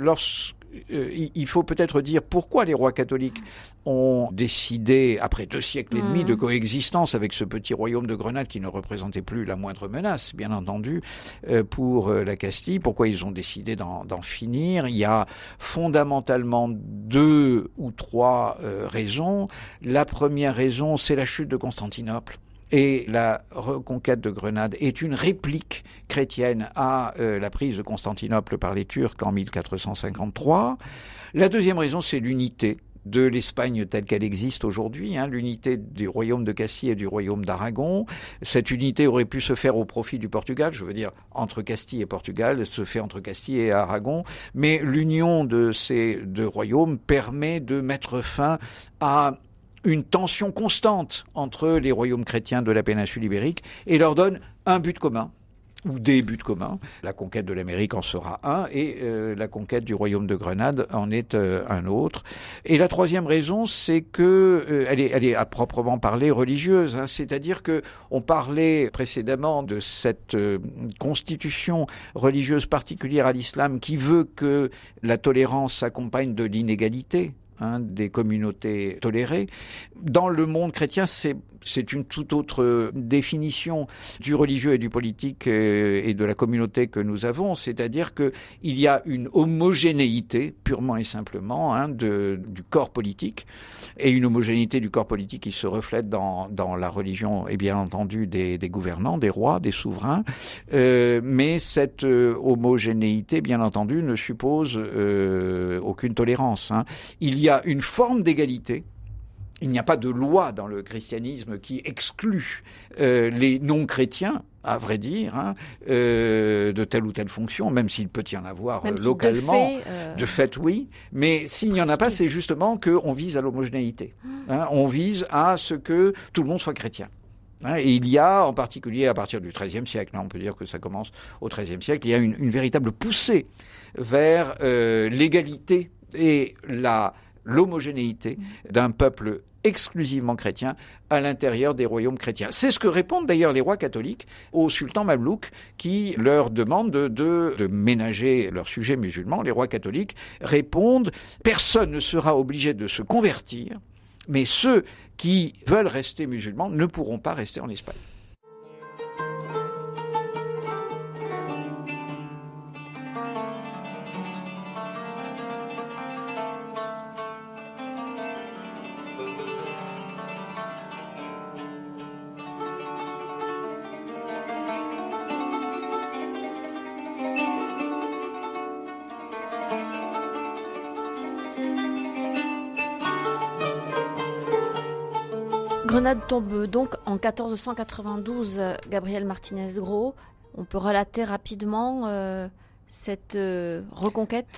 il faut peut-être dire pourquoi les rois catholiques ont décidé, après 2 siècles et demi de coexistence avec ce petit royaume de Grenade qui ne représentait plus la moindre menace, bien entendu, pour la Castille. Pourquoi ils ont décidé d'en finir ? Il y a fondamentalement 2 ou 3 raisons. La première raison, c'est la chute de Constantinople. Et la reconquête de Grenade est une réplique chrétienne à la prise de Constantinople par les Turcs en 1453. La deuxième raison, c'est l'unité de l'Espagne telle qu'elle existe aujourd'hui, l'unité du royaume de Castille et du royaume d'Aragon. Cette unité aurait pu se faire au profit du Portugal, je veux dire entre Castille et Portugal, elle se fait entre Castille et Aragon, mais l'union de ces 2 royaumes permet de mettre fin à une tension constante entre les royaumes chrétiens de la péninsule ibérique et leur donne un but commun, ou des buts communs. La conquête de l'Amérique en sera un et la conquête du royaume de Grenade en est un autre. Et la troisième raison, c'est que elle est à proprement parler religieuse, c'est-à-dire que on parlait précédemment de cette constitution religieuse particulière à l'islam qui veut que la tolérance s'accompagne de l'inégalité. Des communautés tolérées. Dans le monde chrétien, c'est une toute autre définition du religieux et du politique et de la communauté que nous avons, c'est-à-dire qu'il y a une homogénéité, purement et simplement, du corps politique, et une homogénéité du corps politique qui se reflète dans la religion et bien entendu des gouvernants, des rois, des souverains, mais cette homogénéité, bien entendu, ne suppose aucune tolérance. Il y a une forme d'égalité. Il n'y a pas de loi dans le christianisme qui exclut les non-chrétiens, à vrai dire, de telle ou telle fonction, même s'il peut y en avoir localement. De fait, oui. Mais s'il n'y en a pas, c'est justement qu'on vise à l'homogénéité. On vise à ce que tout le monde soit chrétien. Et il y a, en particulier à partir du XIIIe siècle, on peut dire que ça commence au XIIIe siècle, il y a une véritable poussée vers l'égalité et l'homogénéité d'un peuple exclusivement chrétien à l'intérieur des royaumes chrétiens. C'est ce que répondent d'ailleurs les rois catholiques au sultan mamelouk qui leur demande de ménager leur sujet musulman. Les rois catholiques répondent « Personne ne sera obligé de se convertir, mais ceux qui veulent rester musulmans ne pourront pas rester en Espagne. » Grenade tombe donc en 1492, Gabriel Martinez-Gros. On peut relater rapidement cette reconquête ?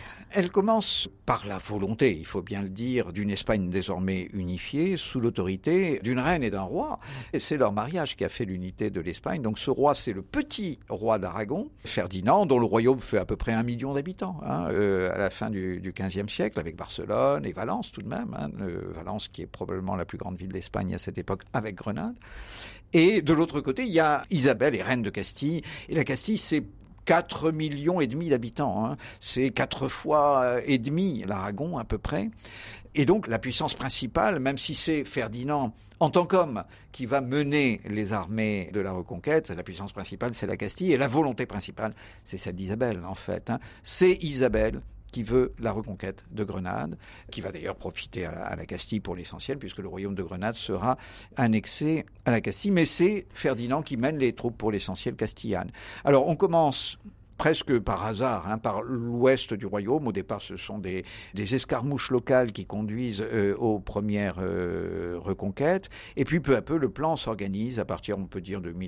Elle commence par la volonté, il faut bien le dire, d'une Espagne désormais unifiée, sous l'autorité d'une reine et d'un roi. Et c'est leur mariage qui a fait l'unité de l'Espagne. Donc ce roi, c'est le petit roi d'Aragon, Ferdinand, dont le royaume fait à peu près 1 million d'habitants, à la fin du XVe siècle, avec Barcelone et Valence tout de même. Valence qui est probablement la plus grande ville d'Espagne à cette époque, avec Grenade. Et de l'autre côté, il y a Isabelle, et reine de Castille. Et la Castille, c'est 4,5 millions d'habitants. C'est 4 fois et demi l'Aragon à peu près. Et donc la puissance principale, même si c'est Ferdinand en tant qu'homme qui va mener les armées de la reconquête, la puissance principale c'est la Castille et la volonté principale c'est celle d'Isabelle en fait. C'est Isabelle qui veut la reconquête de Grenade, qui va d'ailleurs profiter à la Castille pour l'essentiel, puisque le royaume de Grenade sera annexé à la Castille, mais c'est Ferdinand qui mène les troupes pour l'essentiel castillanes. Alors on commence presque par hasard, par l'ouest du royaume. Au départ, ce sont des escarmouches locales qui conduisent aux premières reconquêtes. Et puis, peu à peu, le plan s'organise à partir, on peut dire, de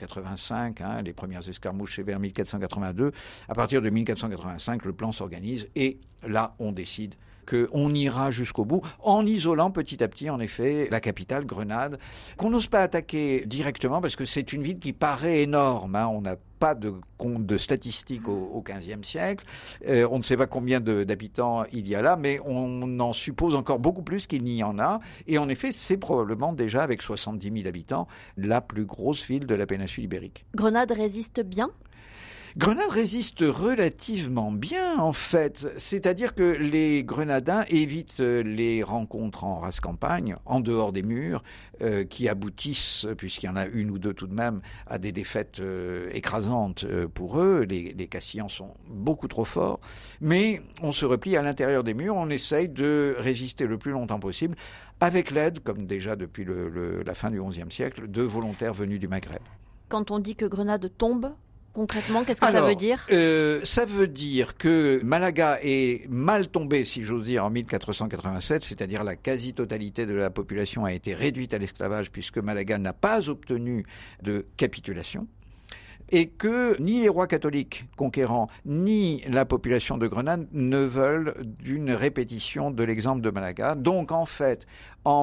1485. Les premières escarmouches, c'est vers 1482. À partir de 1485, le plan s'organise. Et là, on décide qu'on ira jusqu'au bout, en isolant petit à petit, en effet, la capitale, Grenade, qu'on n'ose pas attaquer directement, parce que c'est une ville qui paraît énorme. On n'a pas de statistiques au XVe siècle. On ne sait pas combien d'habitants il y a là, mais on en suppose encore beaucoup plus qu'il n'y en a. Et en effet, c'est probablement déjà, avec 70 000 habitants, la plus grosse ville de la péninsule ibérique. Grenade résiste bien ? Grenade résiste relativement bien, en fait. C'est-à-dire que les Grenadins évitent les rencontres en race campagne, en dehors des murs, qui aboutissent, puisqu'il y en a une ou deux tout de même, à des défaites écrasantes pour eux. Les Castillans sont beaucoup trop forts. Mais on se replie à l'intérieur des murs, on essaye de résister le plus longtemps possible, avec l'aide, comme déjà depuis la fin du XIe siècle, de volontaires venus du Maghreb. Quand on dit que Grenade tombe, concrètement, qu'est-ce que ça veut dire ? Ça veut dire que Malaga est mal tombé, si j'ose dire, en 1487, c'est-à-dire la quasi-totalité de la population a été réduite à l'esclavage puisque Malaga n'a pas obtenu de capitulation. Et que ni les rois catholiques conquérants, ni la population de Grenade ne veulent d'une répétition de l'exemple de Malaga. Donc, en fait, en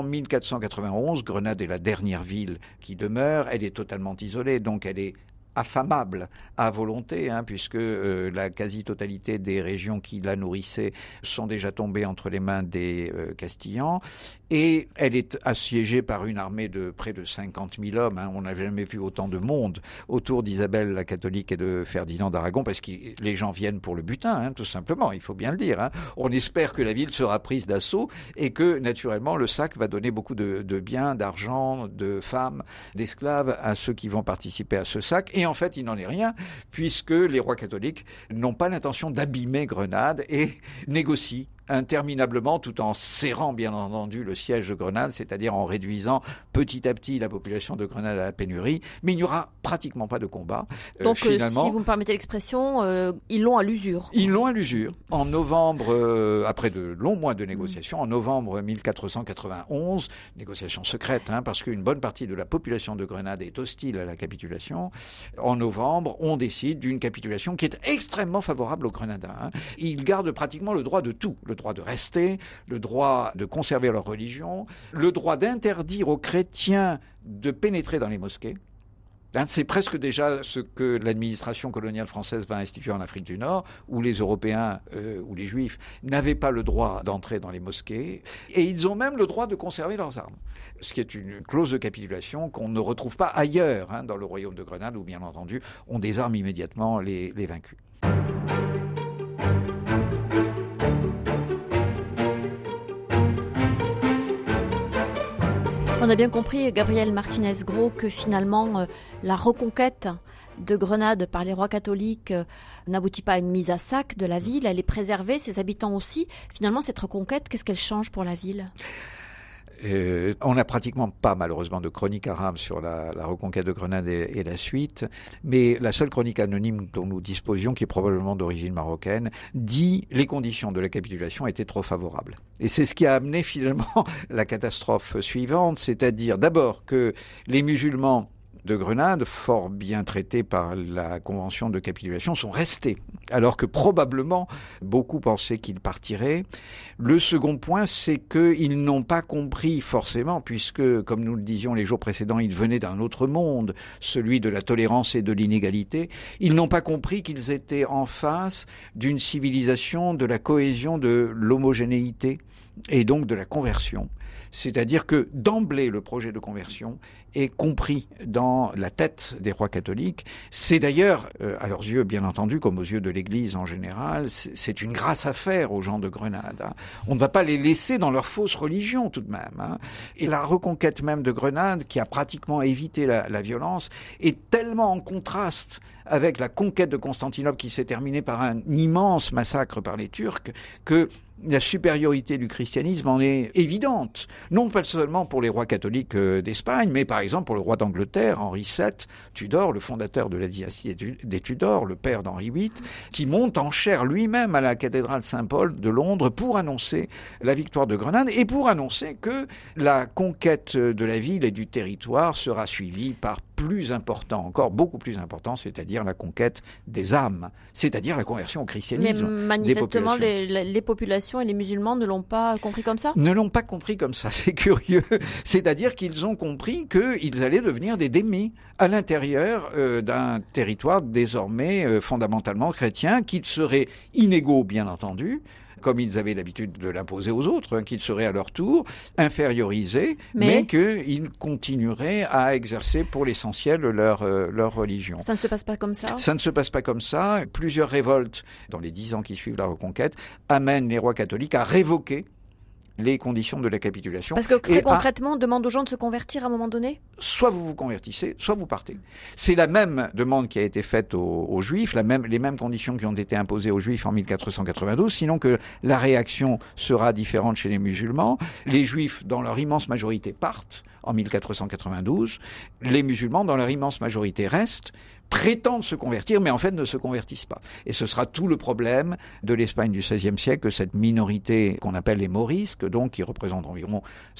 1491, Grenade est la dernière ville qui demeure. Elle est totalement isolée, donc elle est affamable à volonté, puisque la quasi-totalité des régions qui la nourrissaient sont déjà tombées entre les mains des Castillans. Et elle est assiégée par une armée de près de 50 000 hommes. On n'a jamais vu autant de monde autour d'Isabelle la catholique et de Ferdinand d'Aragon, parce que les gens viennent pour le butin, tout simplement, il faut bien le dire. On espère que la ville sera prise d'assaut et que, naturellement, le sac va donner beaucoup de biens, d'argent, de femmes, d'esclaves à ceux qui vont participer à ce sac. Et en fait, il n'en est rien, puisque les rois catholiques n'ont pas l'intention d'abîmer Grenade et négocient interminablement, tout en serrant bien entendu le siège de Grenade, c'est-à-dire en réduisant petit à petit la population de Grenade à la pénurie, mais il n'y aura pratiquement pas de combat. Donc finalement, si vous me permettez l'expression, ils l'ont à l'usure. Ils l'ont à l'usure. En novembre, après de longs mois de négociations, en novembre 1491, négociations secrètes, parce qu'une bonne partie de la population de Grenade est hostile à la capitulation, en novembre, on décide d'une capitulation qui est extrêmement favorable aux Grenadins. Ils gardent pratiquement le droit de tout. Le droit de rester, le droit de conserver leur religion, le droit d'interdire aux chrétiens de pénétrer dans les mosquées. C'est presque déjà ce que l'administration coloniale française va instituer en Afrique du Nord, où les Européens ou les Juifs n'avaient pas le droit d'entrer dans les mosquées. Et ils ont même le droit de conserver leurs armes. Ce qui est une clause de capitulation qu'on ne retrouve pas ailleurs dans le royaume de Grenade, où bien entendu on désarme immédiatement les vaincus. On a bien compris, Gabriel Martinez-Gros, que finalement la reconquête de Grenade par les rois catholiques n'aboutit pas à une mise à sac de la ville, elle est préservée, ses habitants aussi. Finalement, cette reconquête, qu'est-ce qu'elle change pour la ville ? On n'a pratiquement pas, malheureusement, de chronique arabe sur la reconquête de Grenade et la suite, mais la seule chronique anonyme dont nous disposions, qui est probablement d'origine marocaine, dit les conditions de la capitulation étaient trop favorables. Et c'est ce qui a amené finalement la catastrophe suivante, c'est-à-dire d'abord que les musulmans de Grenade, fort bien traités par la convention de capitulation, sont restés, alors que probablement beaucoup pensaient qu'ils partiraient. Le second point, c'est qu'ils n'ont pas compris forcément, puisque, comme nous le disions les jours précédents, ils venaient d'un autre monde, celui de la tolérance et de l'inégalité. Ils n'ont pas compris qu'ils étaient en face d'une civilisation de la cohésion, de l'homogénéité et donc de la conversion. C'est-à-dire que d'emblée, le projet de conversion est compris dans la tête des rois catholiques. C'est d'ailleurs, à leurs yeux bien entendu, comme aux yeux de l'Église en général, c'est une grâce à faire aux gens de Grenade. On ne va pas les laisser dans leur fausse religion tout de même. Et la reconquête même de Grenade, qui a pratiquement évité la violence, est tellement en contraste avec la conquête de Constantinople qui s'est terminée par un immense massacre par les Turcs, que la supériorité du christianisme en est évidente. Non pas seulement pour les rois catholiques d'Espagne, mais par exemple pour le roi d'Angleterre, Henri VII, Tudor, le fondateur de la dynastie des Tudors, le père d'Henri VIII, qui monte en chair lui-même à la cathédrale Saint-Paul de Londres pour annoncer la victoire de Grenade et pour annoncer que la conquête de la ville et du territoire sera suivie par plus important encore, beaucoup plus important, c'est-à-dire la conquête des âmes, c'est-à-dire la conversion au christianisme. Mais manifestement, les populations et les musulmans ne l'ont pas compris comme ça ? Ne l'ont pas compris comme ça, c'est curieux. C'est-à-dire qu'ils ont compris qu'ils allaient devenir des démis à l'intérieur d'un territoire désormais fondamentalement chrétien, qu'ils seraient inégaux, bien entendu, comme ils avaient l'habitude de l'imposer aux autres, qu'ils seraient à leur tour infériorisés, mais qu'ils continueraient à exercer pour l'essentiel leur religion. Ça ne se passe pas comme ça ? Ça ne se passe pas comme ça. Plusieurs révoltes, dans les 10 ans qui suivent la reconquête, amènent les rois catholiques à révoquer les conditions de la capitulation. Parce que très concrètement, on demande aux gens de se convertir à un moment donné ? Soit vous vous convertissez, soit vous partez. C'est la même demande qui a été faite aux Juifs, les mêmes conditions qui ont été imposées aux Juifs en 1492, sinon que la réaction sera différente chez les musulmans. Les Juifs, dans leur immense majorité, partent en 1492. Les musulmans, dans leur immense majorité, restent, prétendent se convertir, mais en fait ne se convertissent pas. Et ce sera tout le problème de l'Espagne du XVIe siècle, que cette minorité qu'on appelle les morisques, donc qui représente environ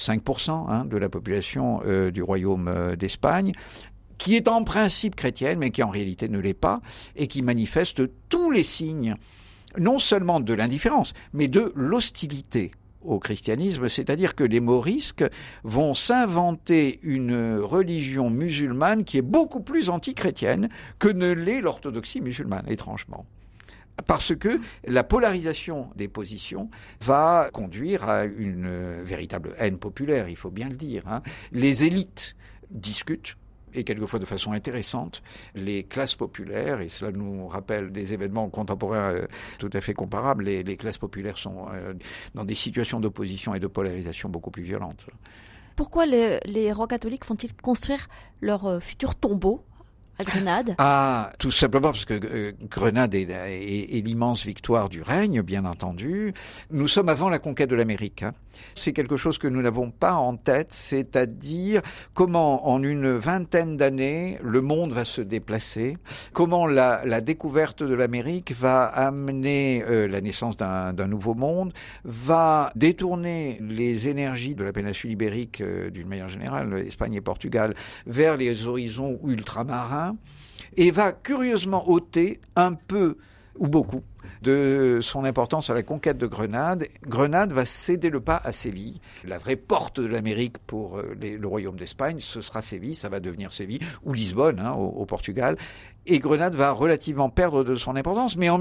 5% de la population du royaume d'Espagne, qui est en principe chrétienne, mais qui en réalité ne l'est pas, et qui manifeste tous les signes, non seulement de l'indifférence, mais de l'hostilité au christianisme, c'est-à-dire que les morisques vont s'inventer une religion musulmane qui est beaucoup plus antichrétienne que ne l'est l'orthodoxie musulmane, étrangement. Parce que la polarisation des positions va conduire à une véritable haine populaire, il faut bien le dire. Les élites discutent, et quelquefois de façon intéressante, les classes populaires, et cela nous rappelle des événements contemporains tout à fait comparables, les classes populaires sont dans des situations d'opposition et de polarisation beaucoup plus violentes. Pourquoi les rois catholiques font-ils construire leur futur tombeau à Grenade ? Tout simplement parce que Grenade est l'immense victoire du règne, bien entendu. Nous sommes avant la conquête de l'Amérique. C'est quelque chose que nous n'avons pas en tête, c'est-à-dire comment en une vingtaine d'années le monde va se déplacer, comment la découverte de l'Amérique va amener la naissance d'un nouveau monde, va détourner les énergies de la péninsule ibérique d'une manière générale, Espagne et Portugal, vers les horizons ultramarins, et va curieusement ôter un peu ou beaucoup de son importance à la conquête de Grenade. Grenade va céder le pas à Séville. La vraie porte de l'Amérique pour le royaume d'Espagne, ce sera Séville, ça va devenir Séville, ou Lisbonne au Portugal. Et Grenade va relativement perdre de son importance. Mais en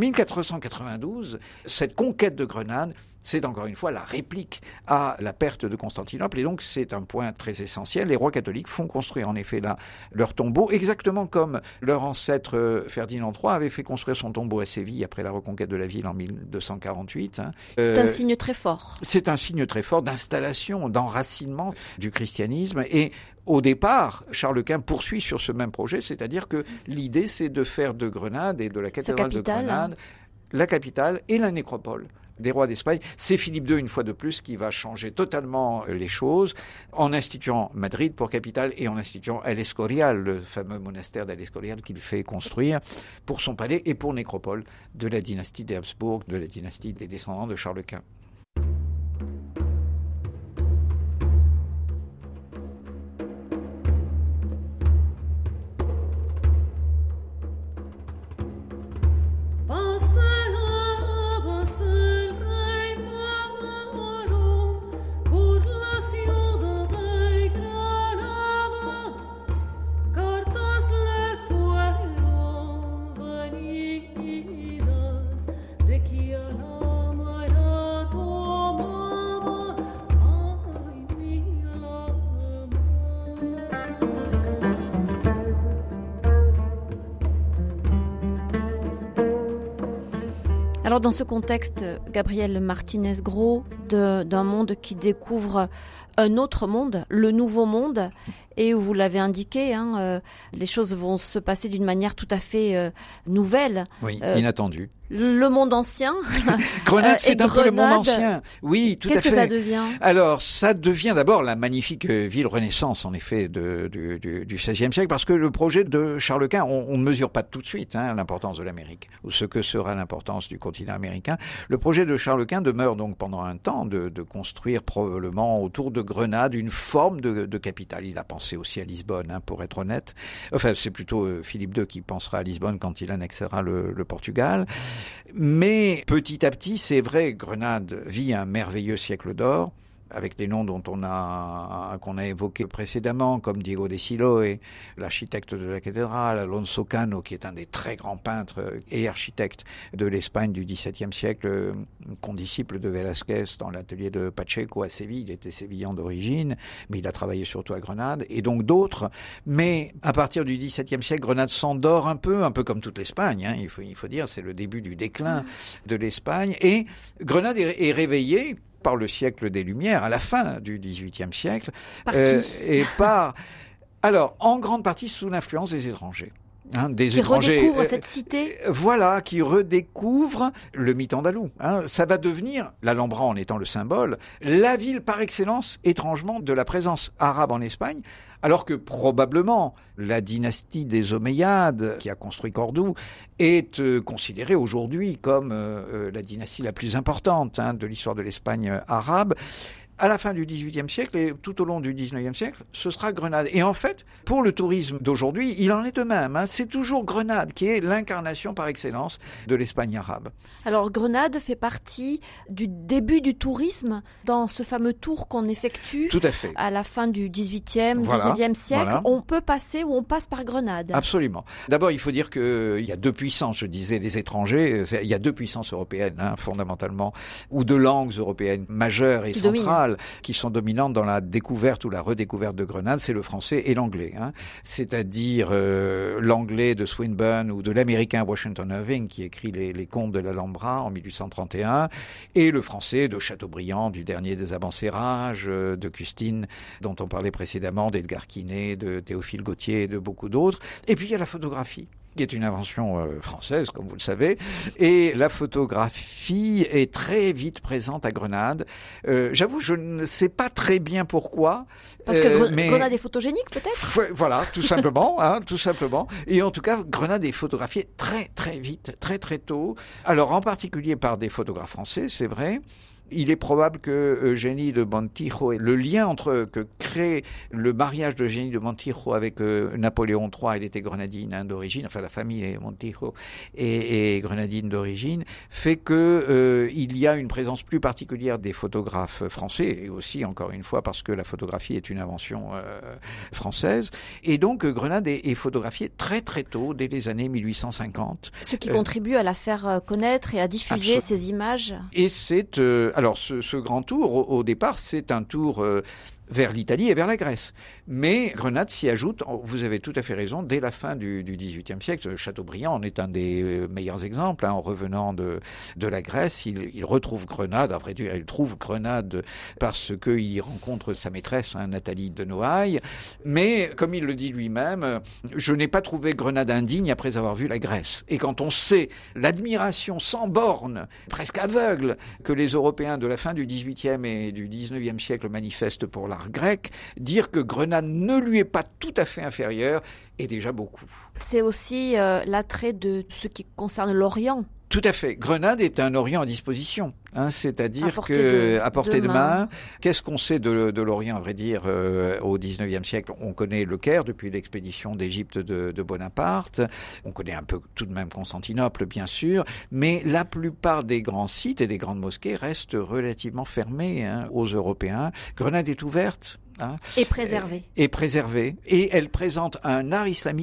1492, cette conquête de Grenade, c'est encore une fois la réplique à la perte de Constantinople. Et donc c'est un point très essentiel. Les rois catholiques font construire en effet là leur tombeau, exactement comme leur ancêtre Ferdinand III avait fait construire son tombeau à Séville après la reconquête de la ville en 1248. C'est un signe très fort. C'est un signe très fort d'installation, d'enracinement du christianisme. Et au départ, Charles Quint poursuit sur ce même projet, c'est-à-dire que l'idée, c'est de faire de Grenade et de la cathédrale de Grenade la capitale et la nécropole des rois d'Espagne. C'est Philippe II, une fois de plus, qui va changer totalement les choses en instituant Madrid pour capitale et en instituant El Escorial, le fameux monastère d'El Escorial qu'il fait construire pour son palais et pour nécropole de la dynastie des Habsbourg, de la dynastie des descendants de Charles Quint. Alors dans ce contexte, Gabriel Martinez-Gros, d'un monde qui découvre un autre monde, le nouveau monde, et où vous l'avez indiqué, les choses vont se passer d'une manière tout à fait nouvelle. Oui, inattendue. Le monde ancien. Grenade, c'est un peu le monde ancien. Oui, tout à fait. Qu'est-ce que ça devient? Alors, ça devient d'abord la magnifique ville Renaissance, en effet, du XVIe siècle, parce que le projet de Charles Quint, on ne mesure pas tout de suite l'importance de l'Amérique, ou ce que sera l'importance du continent américain. Le projet de Charles Quint demeure donc pendant un temps de construire probablement autour de Grenade une forme de capitale. Il a pensé aussi à Lisbonne, pour être honnête. Enfin, c'est plutôt Philippe II qui pensera à Lisbonne quand il annexera le Portugal. Mais petit à petit, c'est vrai, Grenade vit un merveilleux siècle d'or, avec les noms qu'on a évoqués précédemment, comme Diego de Siloé, l'architecte de la cathédrale, Alonso Cano, qui est un des très grands peintres et architectes de l'Espagne du XVIIe siècle, condisciple de Velázquez dans l'atelier de Pacheco à Séville. Il était sévillan d'origine, mais il a travaillé surtout à Grenade, et donc d'autres. Mais à partir du XVIIe siècle, Grenade s'endort un peu comme toute l'Espagne. Il faut dire, c'est le début du déclin de l'Espagne. Et Grenade est réveillée par le siècle des Lumières, à la fin du XVIIIe siècle. Par qui Alors, en grande partie sous l'influence des étrangers. Des étrangers. Qui redécouvrent cette cité. Voilà, qui redécouvrent le mythe andalou. Ça va devenir, l'Alhambra en étant le symbole, la ville par excellence, étrangement, de la présence arabe en Espagne, alors que probablement la dynastie des Omeyyades, qui a construit Cordoue, est considérée aujourd'hui comme la dynastie la plus importante de l'histoire de l'Espagne arabe. À la fin du XVIIIe siècle et tout au long du XIXe siècle, ce sera Grenade. Et en fait, pour le tourisme d'aujourd'hui, il en est de même. C'est toujours Grenade qui est l'incarnation par excellence de l'Espagne arabe. Alors Grenade fait partie du début du tourisme dans ce fameux tour qu'on effectue. Tout à fait. À la fin du XVIIIe, XIXe siècle. Voilà. On peut passer ou on passe par Grenade. Absolument. D'abord, il faut dire qu'il y a deux puissances, je disais, les étrangers. Il y a deux puissances européennes, fondamentalement, ou deux langues européennes majeures et centrales, qui sont dominantes dans la découverte ou la redécouverte de Grenade, c'est le français et l'anglais. C'est-à-dire l'anglais de Swinburne ou de l'américain Washington Irving qui écrit les contes de l'Alhambra en 1831, et le français de Chateaubriand, du dernier des Abencérages, de Custine, dont on parlait précédemment, d'Edgar Quinet, de Théophile Gautier et de beaucoup d'autres. Et puis il y a la photographie, qui est une invention française, comme vous le savez. Et la photographie est très vite présente à Grenade. J'avoue, je ne sais pas très bien pourquoi. Parce que Grenade est photogénique, peut-être ? Voilà, tout simplement, tout simplement. Et en tout cas, Grenade est photographiée très, très vite, très, très tôt. Alors, en particulier par des photographes français, c'est vrai. Il est probable que Eugénie de Montijo, et le lien que crée le mariage d'Eugénie de Montijo avec Napoléon III, elle était grenadine d'origine, enfin la famille est Montijo et grenadine d'origine, fait que il y a une présence plus particulière des photographes français, et aussi encore une fois parce que la photographie est une invention française. Et donc Grenade est photographiée très très tôt, dès les années 1850. Ce qui contribue à la faire connaître et à diffuser ces images. Et c'est alors ce grand tour, au départ, c'est un tour vers l'Italie et vers la Grèce. Mais Grenade s'y ajoute, vous avez tout à fait raison, dès la fin du XVIIIe siècle. Chateaubriand en est un des meilleurs exemples. En revenant de la Grèce, il retrouve Grenade. À vrai dire, il trouve Grenade parce qu'il y rencontre sa maîtresse, Nathalie de Noailles. Mais, comme il le dit lui-même, je n'ai pas trouvé Grenade indigne après avoir vu la Grèce. Et quand on sait l'admiration sans borne, presque aveugle, que les Européens de la fin du XVIIIe et du XIXe siècle manifestent pour l'art grec, dire que Grenade ne lui est pas tout à fait inférieur est déjà beaucoup. C'est aussi l'attrait de ce qui concerne l'Orient. Tout à fait. Grenade est un Orient à disposition. C'est-à-dire à portée de main. Qu'est-ce qu'on sait de l'Orient, à vrai dire, au XIXe siècle? On connaît le Caire depuis l'expédition d'Égypte de Bonaparte. On connaît un peu tout de même Constantinople, bien sûr. Mais la plupart des grands sites et des grandes mosquées restent relativement fermés aux Européens. Grenade est ouverte. Et préservée. Et elle présente un art islamique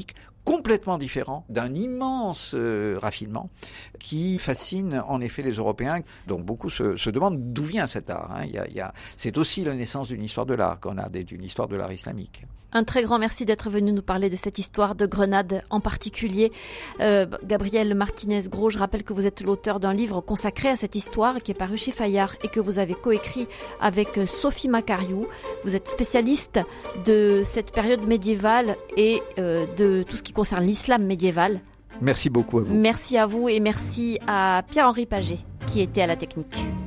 complètement différent, d'un immense raffinement, qui fascine en effet les Européens. Donc beaucoup se demandent d'où vient cet art. C'est aussi la naissance d'une histoire de l'art qu'on a, d'une histoire de l'art islamique. Un très grand merci d'être venu nous parler de cette histoire de Grenade en particulier. Gabriel Martinez-Gros, je rappelle que vous êtes l'auteur d'un livre consacré à cette histoire qui est paru chez Fayard et que vous avez coécrit avec Sophie Macariou. Vous êtes spécialiste de cette période médiévale et de tout ce qui concerne l'islam médiéval. Merci beaucoup à vous. Merci à vous et merci à Pierre-Henri Paget qui était à la technique.